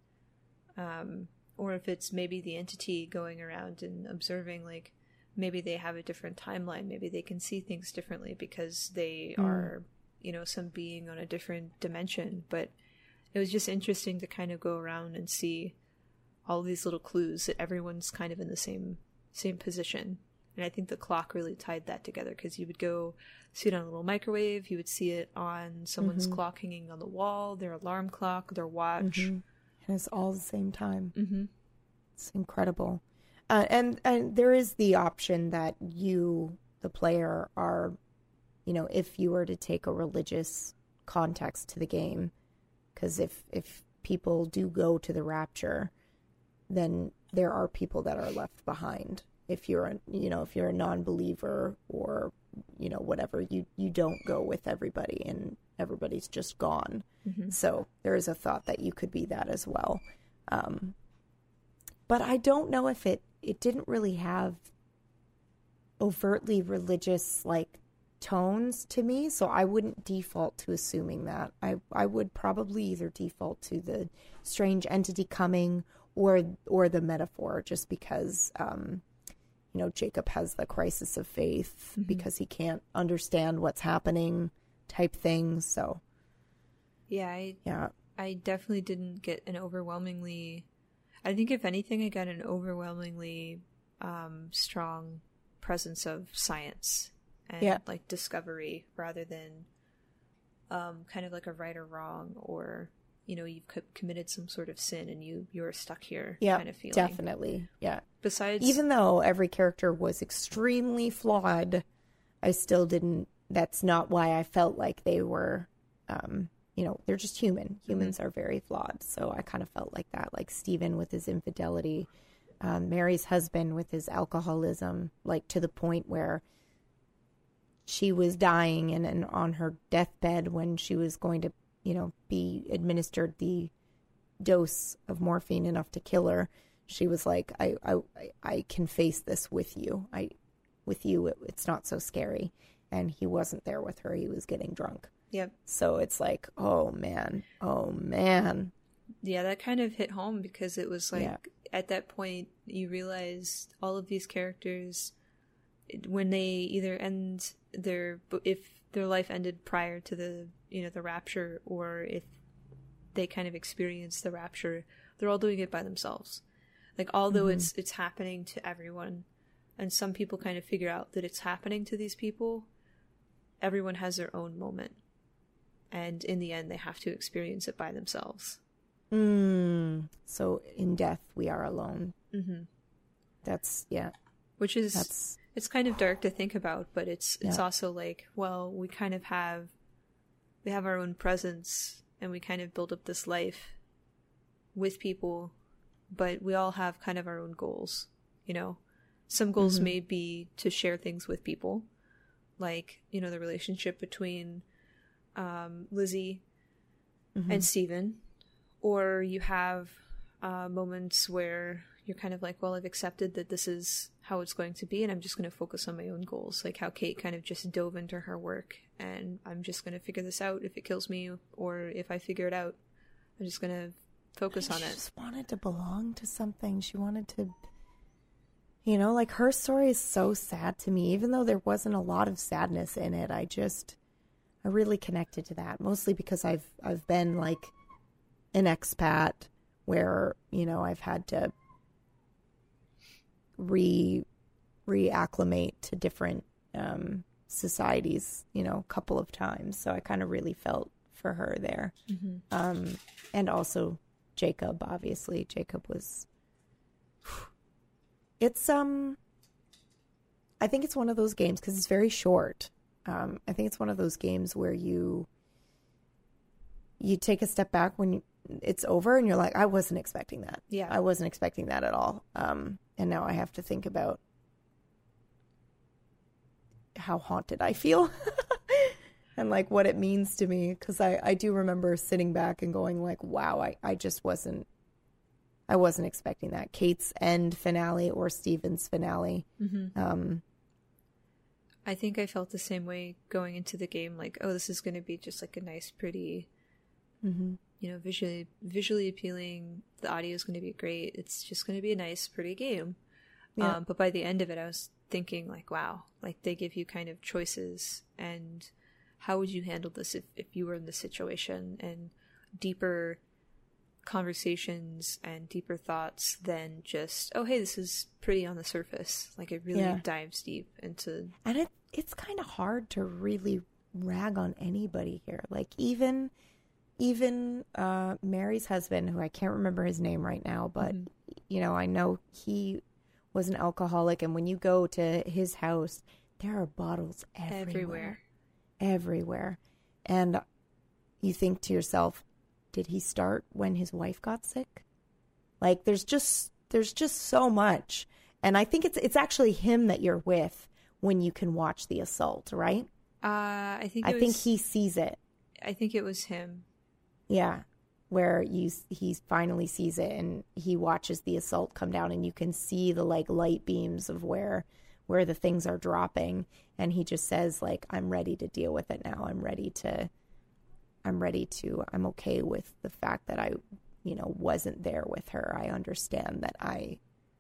Um, or if it's maybe the entity going around and observing, like maybe they have a different timeline, maybe they can see things differently because they mm. are, you know, some being on a different dimension. But it was just interesting to kind of go around and see all these little clues that everyone's kind of in the same same position. And I think the clock really tied that together, because you would go see it on a little microwave, you would see it on someone's mm-hmm. clock hanging on the wall, their alarm clock, their watch. Mm-hmm. And it's all the same time. Mm-hmm. It's incredible. Uh, and, and there is the option that you, the player, are, you know, if you were to take a religious context to the game, because if, if people do go to the rapture, then there are people that are left behind. If you're a, you know, if you're a non-believer or, you know, whatever, you, you don't go with everybody and everybody's just gone. Mm-hmm. So there is a thought that you could be that as well. Um, but I don't know if it, it didn't really have overtly religious, like, tones to me, so I wouldn't default to assuming that. I, I would probably either default to the strange entity coming or or the metaphor, just because, um, you know, Jacob has the crisis of faith mm-hmm. because he can't understand what's happening type thing, so. Yeah, I, yeah. I definitely didn't get an overwhelmingly, I think if anything, I got an overwhelmingly um, strong presence of science and yeah. like discovery rather than um, kind of like a right or wrong, or, you know, you've co- committed some sort of sin and you, you're stuck here yeah, kind of feeling. Definitely, yeah. Besides... Even though every character was extremely flawed, I still didn't, that's not why I felt like they were, um, you know, they're just human. Humans mm-hmm. are very flawed, so I kind of felt like that, like Stephen with his infidelity, um, Mary's husband with his alcoholism, like to the point where she was dying and, and on her deathbed when she was going to, you know, be administered the dose of morphine enough to kill her. She was like, I, I, I can face this with you. I, with you, it, it's not so scary. And he wasn't there with her. He was getting drunk. Yep. So it's like, oh man, oh man. Yeah, that kind of hit home because it was like, yeah. at that point, you realized all of these characters, when they either end their, if their life ended prior to the, you know, the rapture, or if they kind of experienced the rapture, they're all doing it by themselves. Like, although mm-hmm. it's it's happening to everyone, and some people kind of figure out that it's happening to these people, everyone has their own moment. And in the end, they have to experience it by themselves. Mm. So in death, we are alone. Mm-hmm. That's, yeah. Which is, That's... it's kind of dark to think about, but it's it's yeah. also like, well, we kind of have, we have our own presence, and we kind of build up this life with people, but we all have kind of our own goals, you know? Some goals mm-hmm. may be to share things with people, like, you know, the relationship between um, Lizzie mm-hmm. and Stephen, or you have uh, moments where you're kind of like, well, I've accepted that this is how it's going to be, and I'm just going to focus on my own goals, like how Kate kind of just dove into her work, and I'm just going to figure this out if it kills me, or if I figure it out, I'm just going to focus on she it. She just wanted to belong to something. She wanted to, you know, like, her story is so sad to me, even though there wasn't a lot of sadness in it. I just, I really connected to that, mostly because I've, I've been like an expat where, you know, I've had to re reacclimate to different um, societies, you know, a couple of times. So I kind of really felt for her there. Mm-hmm. Um, and also Jacob, obviously. Jacob was, it's, um, I think it's one of those games, because it's very short. Um, I think it's one of those games where you, you take a step back when you, it's over and you're like, I wasn't expecting that. Yeah. I wasn't expecting that at all. Um, and now I have to think about how haunted I feel and like what it means to me. Cause I, I do remember sitting back and going like, wow, I, I just wasn't, I wasn't expecting that. Kate's end finale or Stephen's finale. Mm-hmm. Um, I think I felt the same way going into the game. Like, oh, this is going to be just like a nice, pretty, mm-hmm. you know, visually visually appealing. The audio is going to be great. It's just going to be a nice, pretty game. Yeah. Um, but by the end of it, I was thinking like, wow, like they give you kind of choices, and how would you handle this if, if you were in this situation, and deeper conversations and deeper thoughts than just, oh, hey, this is pretty on the surface. Like, it really yeah. dives deep into. And it it's kind of hard to really rag on anybody here. Like, even even uh, Mary's husband, who I can't remember his name right now, but mm-hmm. you know, I know he was an alcoholic, and when you go to his house, there are bottles everywhere. Everywhere. Everywhere. And you think to yourself, did he start when his wife got sick? Like, there's just there's just so much. And I think it's it's actually him that you're with when you can watch the assault, right? Uh, I think I it think was, he sees it. I think it was him. Yeah, where you he finally sees it and he watches the assault come down and you can see the like light beams of where where the things are dropping, and he just says like, I'm ready to deal with it now. I'm ready to I'm ready to I'm okay with the fact that I, you know, wasn't there with her. I understand that I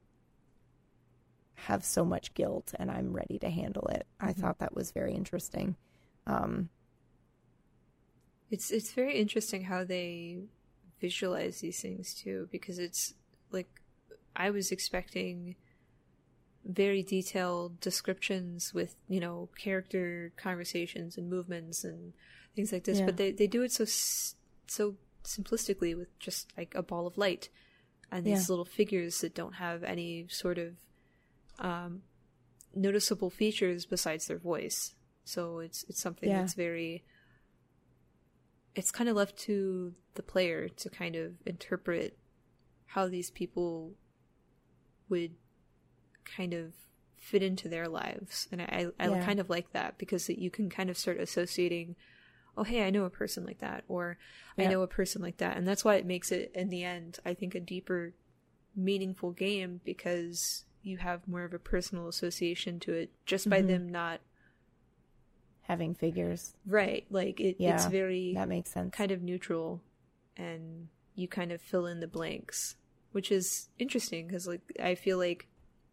have so much guilt and I'm ready to handle it. I mm-hmm. thought that was very interesting. Um It's it's very interesting how they visualize these things too, because it's like I was expecting very detailed descriptions with, you know, character conversations and movements and things like this, yeah. but they, they do it so so simplistically with just like a ball of light and these yeah. little figures that don't have any sort of um, noticeable features besides their voice. So it's it's something yeah. that's very. It's kind of left to the player to kind of interpret how these people would kind of fit into their lives. And I, I yeah. kind of like that, because you can kind of start associating, oh, hey, I know a person like that, or yeah. I know a person like that. And that's why it makes it, in the end, I think, a deeper, meaningful game, because you have more of a personal association to it just by mm-hmm. them not having figures, right? Like it, yeah, it's very that makes sense, kind of neutral, and you kind of fill in the blanks, which is interesting because, like, I feel like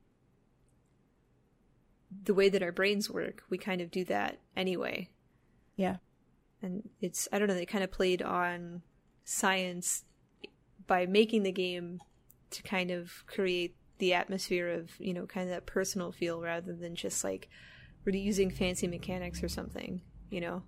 the way that our brains work, we kind of do that anyway. Yeah, and it's I don't know. They kind of played on science by making the game to kind of create the atmosphere of, you know, kind of that personal feel, rather than just like we're using fancy mechanics or something, you know.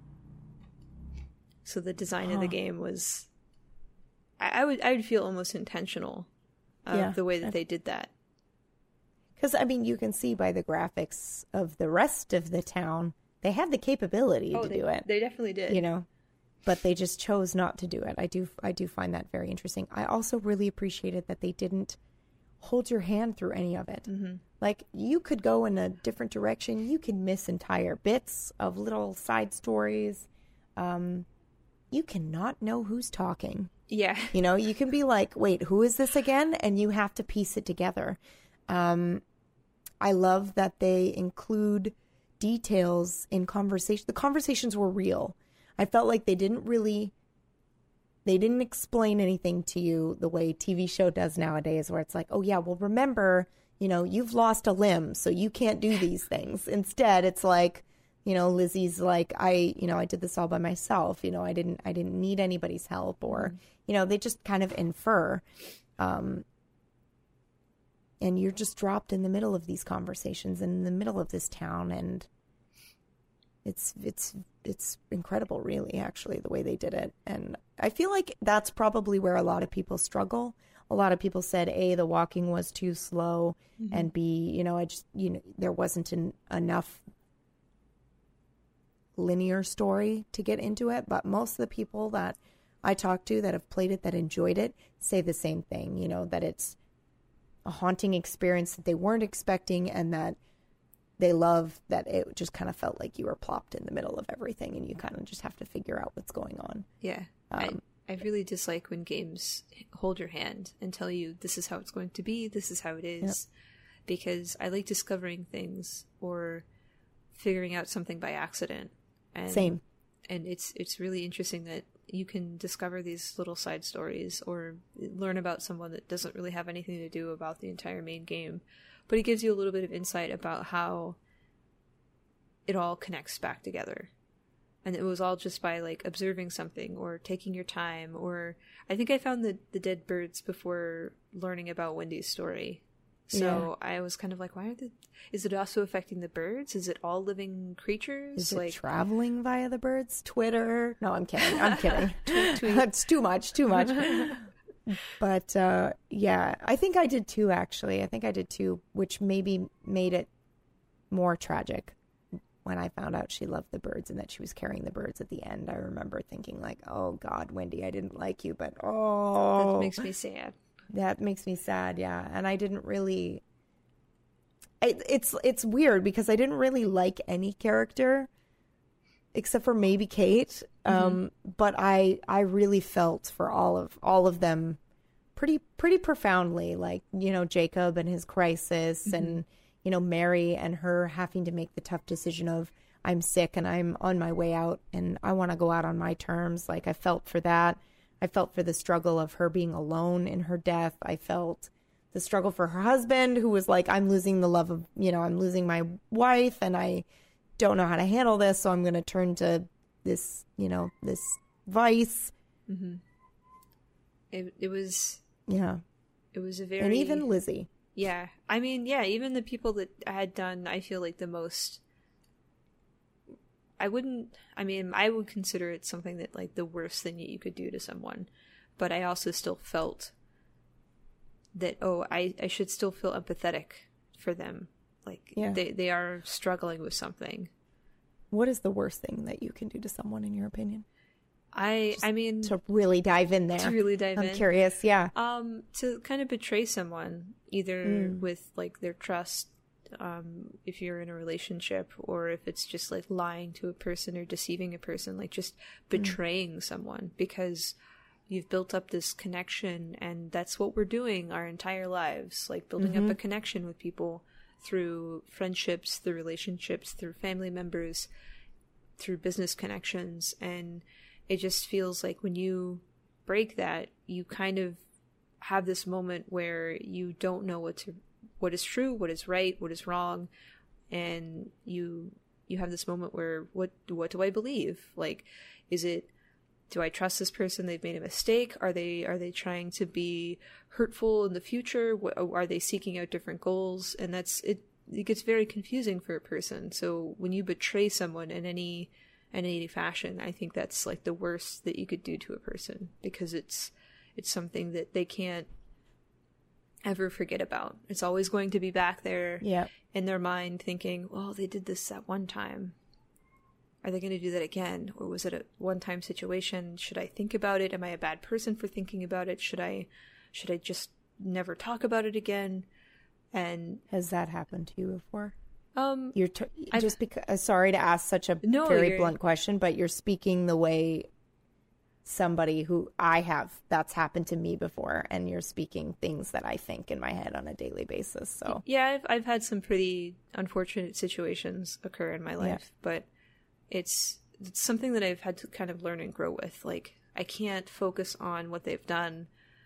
So the design huh. of the game was, I, I would I would feel almost intentional of yeah. the way that they did that. Because I mean, you can see by the graphics of the rest of the town, they had the capability oh, to they, do it. They definitely did, you know. But they just chose not to do it. I do I do find that very interesting. I also really appreciated that they didn't hold your hand through any of it. Mm-hmm. Like, you could go in a different direction. You can miss entire bits of little side stories. Um, you cannot know who's talking. Yeah. You know, you can be like, wait, who is this again? And you have to piece it together. Um, I love that they include details in conversation. The conversations were real. I felt like they didn't really, they didn't explain anything to you the way T V show does nowadays, where it's like, oh yeah, well remember, you know, you've lost a limb, so you can't do these things. Instead, it's like, you know, Lizzie's like, I, you know, I did this all by myself. You know, I didn't, I didn't need anybody's help, or, you know, they just kind of infer. Um, and you're just dropped in the middle of these conversations, in the middle of this town, and it's, it's, it's incredible, really, actually, the way they did it. And I feel like that's probably where a lot of people struggle. A lot of people said, A, the walking was too slow, mm-hmm. and B, you know, I just, you know, there wasn't an, enough linear story to get into it. But most of the people that I talked to that have played it, that enjoyed it, say the same thing, you know, that it's a haunting experience that they weren't expecting, and that they love that it just kind of felt like you were plopped in the middle of everything and you kind of just have to figure out what's going on. Yeah. Um, I, I really dislike when games hold your hand and tell you this is how it's going to be, this is how it is, yep. because I like discovering things or figuring out something by accident. And, Same. And it's it's really interesting that you can discover these little side stories or learn about someone that doesn't really have anything to do about the entire main game. But it gives you a little bit of insight about how it all connects back together. And it was all just by, like, observing something or taking your time. Or I think I found the, the dead birds before learning about Wendy's story. So yeah. I was kind of like, why are the... Is it also affecting the birds? Is it all living creatures? Is like, it traveling via the birds? Twitter? No, I'm kidding. I'm kidding. tweet, tweet. It's too much, too much. But, uh, yeah, I think I did too, actually. I think I did too, which maybe made it more tragic when I found out she loved the birds and that she was carrying the birds at the end. I remember thinking, like, oh, God, Wendy, I didn't like you, but oh. That makes me sad. that makes me sad. Yeah. And I didn't really, it, it's, it's weird because I didn't really like any character except for maybe Kate. Mm-hmm. Um, but I, I really felt for all of, all of them pretty, pretty profoundly, like, you know, Jacob and his crisis mm-hmm. and, you know, Mary and her having to make the tough decision of, I'm sick and I'm on my way out and I want to go out on my terms. Like, I felt for that. I felt for the struggle of her being alone in her death. I felt the struggle for her husband, who was like, I'm losing the love of, you know, I'm losing my wife and I don't know how to handle this. So I'm going to turn to this, you know, this vice. Mm-hmm. It, it was, yeah, it was a very, and even Lizzie. Yeah. I mean, yeah, even the people that had done, I feel like the most, I wouldn't, I mean, I would consider it something that, like, the worst thing that you could do to someone. But I also still felt that, oh, I, I should still feel empathetic for them. Like, yeah. they, they are struggling with something. What is the worst thing that you can do to someone, in your opinion? I, Just I mean... To really dive in there. To really dive I'm in. I'm curious, yeah. Um, to kind of betray someone, either mm. with, like, their trust, um if you're in a relationship, or if it's just like lying to a person or deceiving a person, like just betraying mm. someone, because you've built up this connection, and that's what we're doing our entire lives, like building mm-hmm. up a connection with people through friendships, through relationships, through family members, through business connections. And it just feels like when you break that, you kind of have this moment where you don't know what to what is true, what is right, what is wrong, and you you have this moment where what what do I believe? Like, is it, do I trust this person? They've made a mistake. Are they are they trying to be hurtful in the future? What, are they seeking out different goals? And that's it. It gets very confusing for a person. So when you betray someone in any in any fashion, I think that's like the worst that you could do to a person, because it's it's something that they can't ever forget about. It's always going to be back there yeah. in their mind, thinking, well, they did this at one time. Are they going to do that again? Or was it a one-time situation? Should I think about it? Am I a bad person for thinking about it? Should I should I just never talk about it again? And has that happened to you before? Um, you're t- just because uh, sorry to ask such a no, very you're... blunt question, but you're speaking the way somebody who I have, that's happened to me before, and you're speaking things that I think in my head on a daily basis. So yeah, I've I've had some pretty unfortunate situations occur in my life, yeah. but it's it's something that I've had to kind of learn and grow with. Like, I can't focus on what they've done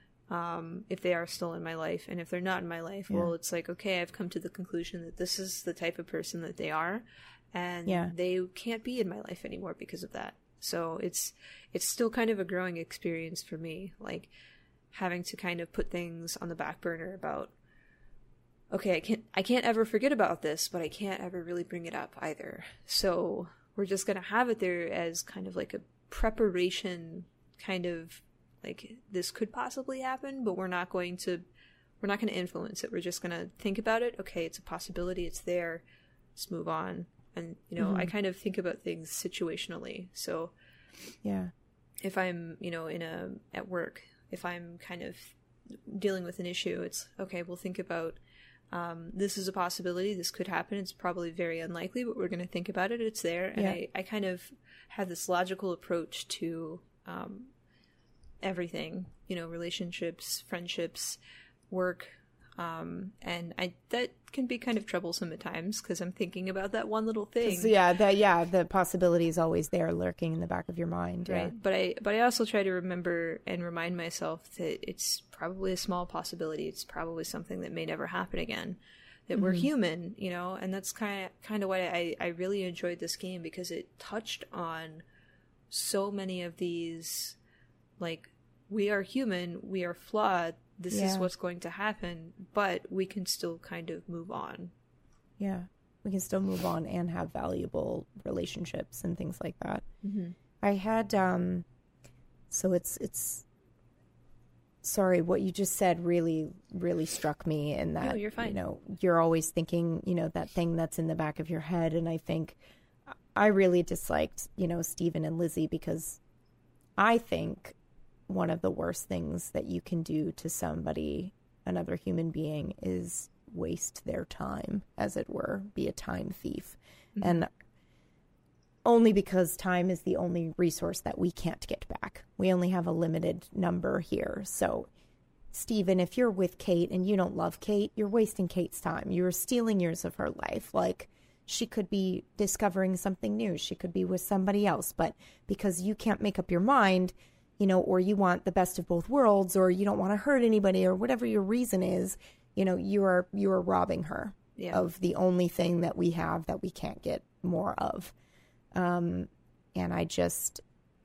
um, if they are still in my life, and if they're not in my life, yeah. well, it's like, okay, I've come to the conclusion that this is the type of person that they are, and yeah. they can't be in my life anymore because of that. So it's it's still kind of a growing experience for me, like having to kind of put things on the back burner about, okay, I can't I can't ever forget about this, but I can't ever really bring it up either. So we're just going to have it there as kind of like a preparation, kind of like, this could possibly happen, but we're not going to we're not going to influence it. We're just going to think about it. Okay, it's a possibility. It's there. Let's move on. And, you know, mm-hmm. I kind of think about things situationally. So, yeah, if I'm, you know, in a, at work, if I'm kind of dealing with an issue, it's, okay, we'll think about, um, this is a possibility. This could happen. It's probably very unlikely, but we're going to think about it. It's there. And yeah. I, I kind of have this logical approach to, um, everything, you know, relationships, friendships, work. Um, and I, that can be kind of troublesome at times, because I'm thinking about that one little thing. Yeah, that, yeah, the possibility is always there, lurking in the back of your mind. Right. Yeah. But I, but I also try to remember and remind myself that it's probably a small possibility. It's probably something that may never happen again. That mm-hmm. we're human, you know, and that's kind of, kind of why I, I really enjoyed this game, because it touched on so many of these, like, we are human, we are flawed, this yeah. is what's going to happen, but we can still kind of move on. Yeah, we can still move on and have valuable relationships and things like that. Mm-hmm. I had, um, so it's, it's, sorry, what you just said really, really struck me in that, no, you're fine. You know, you're always thinking, you know, that thing that's in the back of your head. And I think I really disliked, you know, Stephen and Lizzie, because I think one of the worst things that you can do to somebody, another human being, is waste their time, as it were, be a time thief. Mm-hmm. And only because time is the only resource that we can't get back. We only have a limited number here. So, Stephen, if you're with Kate and you don't love Kate, you're wasting Kate's time. You're stealing years of her life. Like, she could be discovering something new. She could be with somebody else. But because you can't make up your mind, you know, or you want the best of both worlds, or you don't want to hurt anybody, or whatever your reason is, you know, you are you are robbing her yeah. of the only thing that we have that we can't get more of. Um, and I just,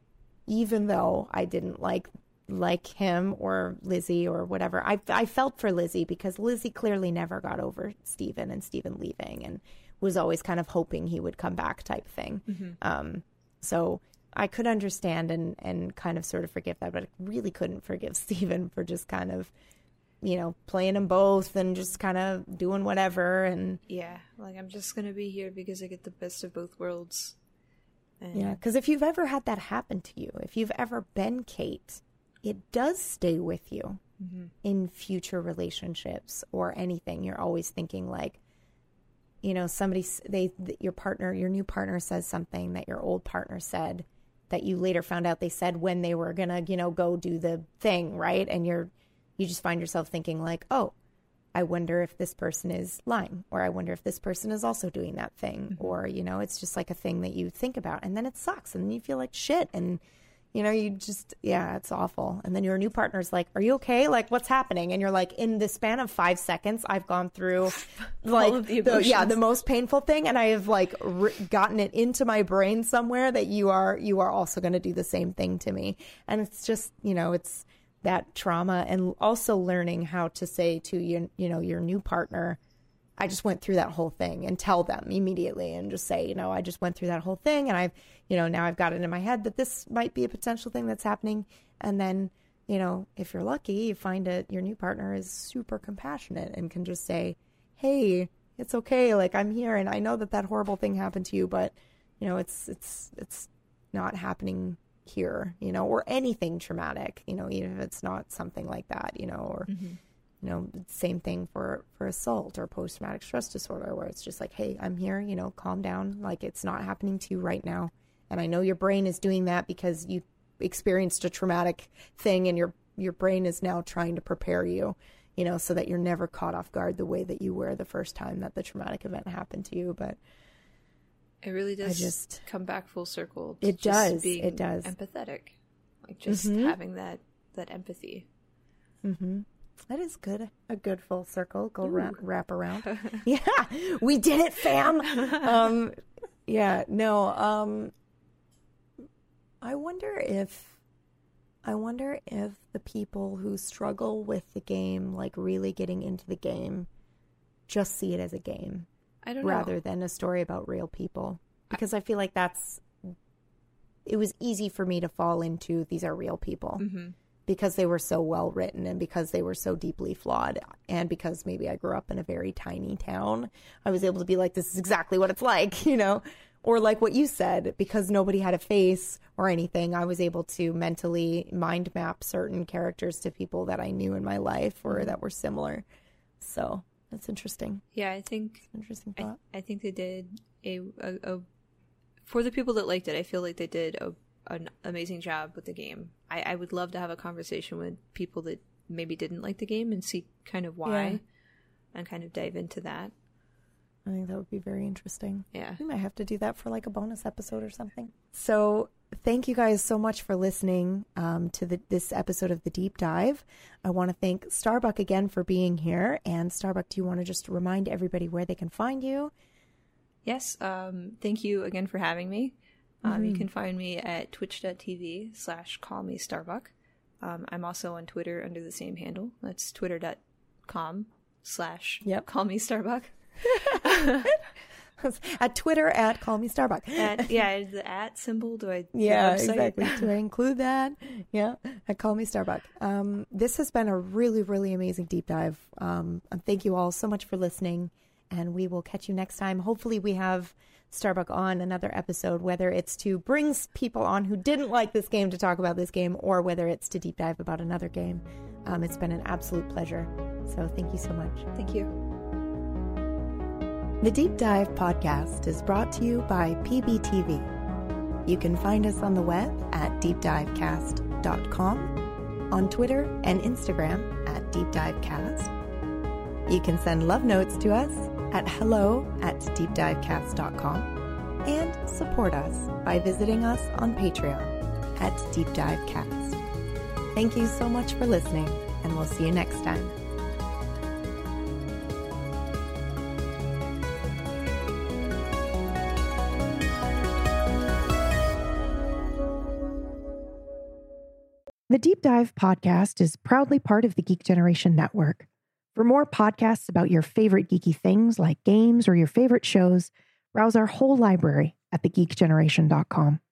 even though I didn't like like him or Lizzie or whatever, I I felt for Lizzie, because Lizzie clearly never got over Stephen and Stephen leaving, and was always kind of hoping he would come back type thing. Mm-hmm. Um, so I could understand and, and kind of sort of forgive that, but I really couldn't forgive Stephen for just kind of, you know, playing them both and just kind of doing whatever. And yeah, like, I'm just going to be here because I get the best of both worlds. And... yeah, because if you've ever had that happen to you, if you've ever been Kate, it does stay with you mm-hmm. in future relationships or anything. You're always thinking like, you know, somebody, they, your partner, your new partner says something that your old partner said that you later found out they said when they were going to, you know, go do the thing, right? And you're, you just find yourself thinking like, oh, I wonder if this person is lying, or I wonder if this person is also doing that thing. Mm-hmm. Or, you know, it's just like a thing that you think about, and then it sucks, and then you feel like shit, and, you know, you just, yeah, it's awful. And then your new partner's like, are you okay? Like, what's happening? And you're like, in the span of five seconds, I've gone through like, all of the the, yeah, the most painful thing. And I have like r- gotten it into my brain somewhere that you are, you are also going to do the same thing to me. And it's just, you know, it's that trauma, and also learning how to say to you, you know, your new partner, I just went through that whole thing, and tell them immediately and just say, you know, I just went through that whole thing, and I've, you know, now I've got it in my head that this might be a potential thing that's happening. And then, you know, if you're lucky, you find it, your new partner is super compassionate and can just say, hey, it's okay. Like, I'm here, and I know that that horrible thing happened to you, but, you know, it's, it's, it's not happening here, you know, or anything traumatic, you know, even if it's not something like that, you know, or, mm-hmm. you know, same thing for, for assault or post-traumatic stress disorder, where it's just like, hey, I'm here, you know, calm down. Like, it's not happening to you right now. And I know your brain is doing that because you experienced a traumatic thing, and your, your brain is now trying to prepare you, you know, so that you're never caught off guard the way that you were the first time that the traumatic event happened to you. But it really does just, come back full circle. To it just does. Being it does. Empathetic. Like, just mm-hmm. having that, that empathy. Mm-hmm. That is good. A good full circle. Go wrap, wrap around. Yeah, we did it, fam. um, yeah, no. Um, I wonder if, I wonder if the people who struggle with the game, like really getting into the game, just see it as a game. I don't know. Rather than a story about real people. Because I feel like that's, it was easy for me to fall into, these are real people. Mm-hmm. Because they were so well written, and because they were so deeply flawed, and because maybe I grew up in a very tiny town, I was able to be like, this is exactly what it's like, you know? Or like what you said, because nobody had a face or anything, I was able to mentally mind map certain characters to people that I knew in my life or that were similar. So that's interesting. Yeah, I think interesting thought. I, I think they did a, a, a for the people that liked it, I feel like they did a an amazing job with the game. I, I would love to have a conversation with people that maybe didn't like the game and see kind of why, yeah. and kind of dive into that. I think that would be very interesting. Yeah. We might have to do that for like a bonus episode or something. So thank you guys so much for listening um, to the, this episode of The Deep Dive. I want to thank Starbuck again for being here. And Starbuck, do you want to just remind everybody where they can find you? Yes. Um, thank you again for having me. Um, mm-hmm. You can find me at twitch.tv slash call me Starbuck. Um, I'm also on Twitter under the same handle. That's twitter.com slash yep. call me Starbuck. At Twitter at call me Starbuck. At, yeah, the at symbol. Do I? Yeah, exactly. Do I include that? Yeah, at call me Starbuck. Um, this has been a really, really amazing deep dive. Um, and thank you all so much for listening. and we will catch you next time. Hopefully we have Starbuck on another episode, whether it's to bring people on who didn't like this game to talk about this game, or whether it's to deep dive about another game. Um, it's been an absolute pleasure. So thank you so much. Thank you. The Deep Dive podcast is brought to you by P B T V. You can find us on the web at deep dive cast dot com, on Twitter and Instagram at deep dive cast. You can send love notes to us at hello at deep dive cast dot com, and support us by visiting us on Patreon at Deep Dive Cast. Thank you so much for listening, and we'll see you next time. The Deep Dive podcast is proudly part of the Geek Generation Network. For more podcasts about your favorite geeky things like games or your favorite shows, browse our whole library at the geek generation dot com.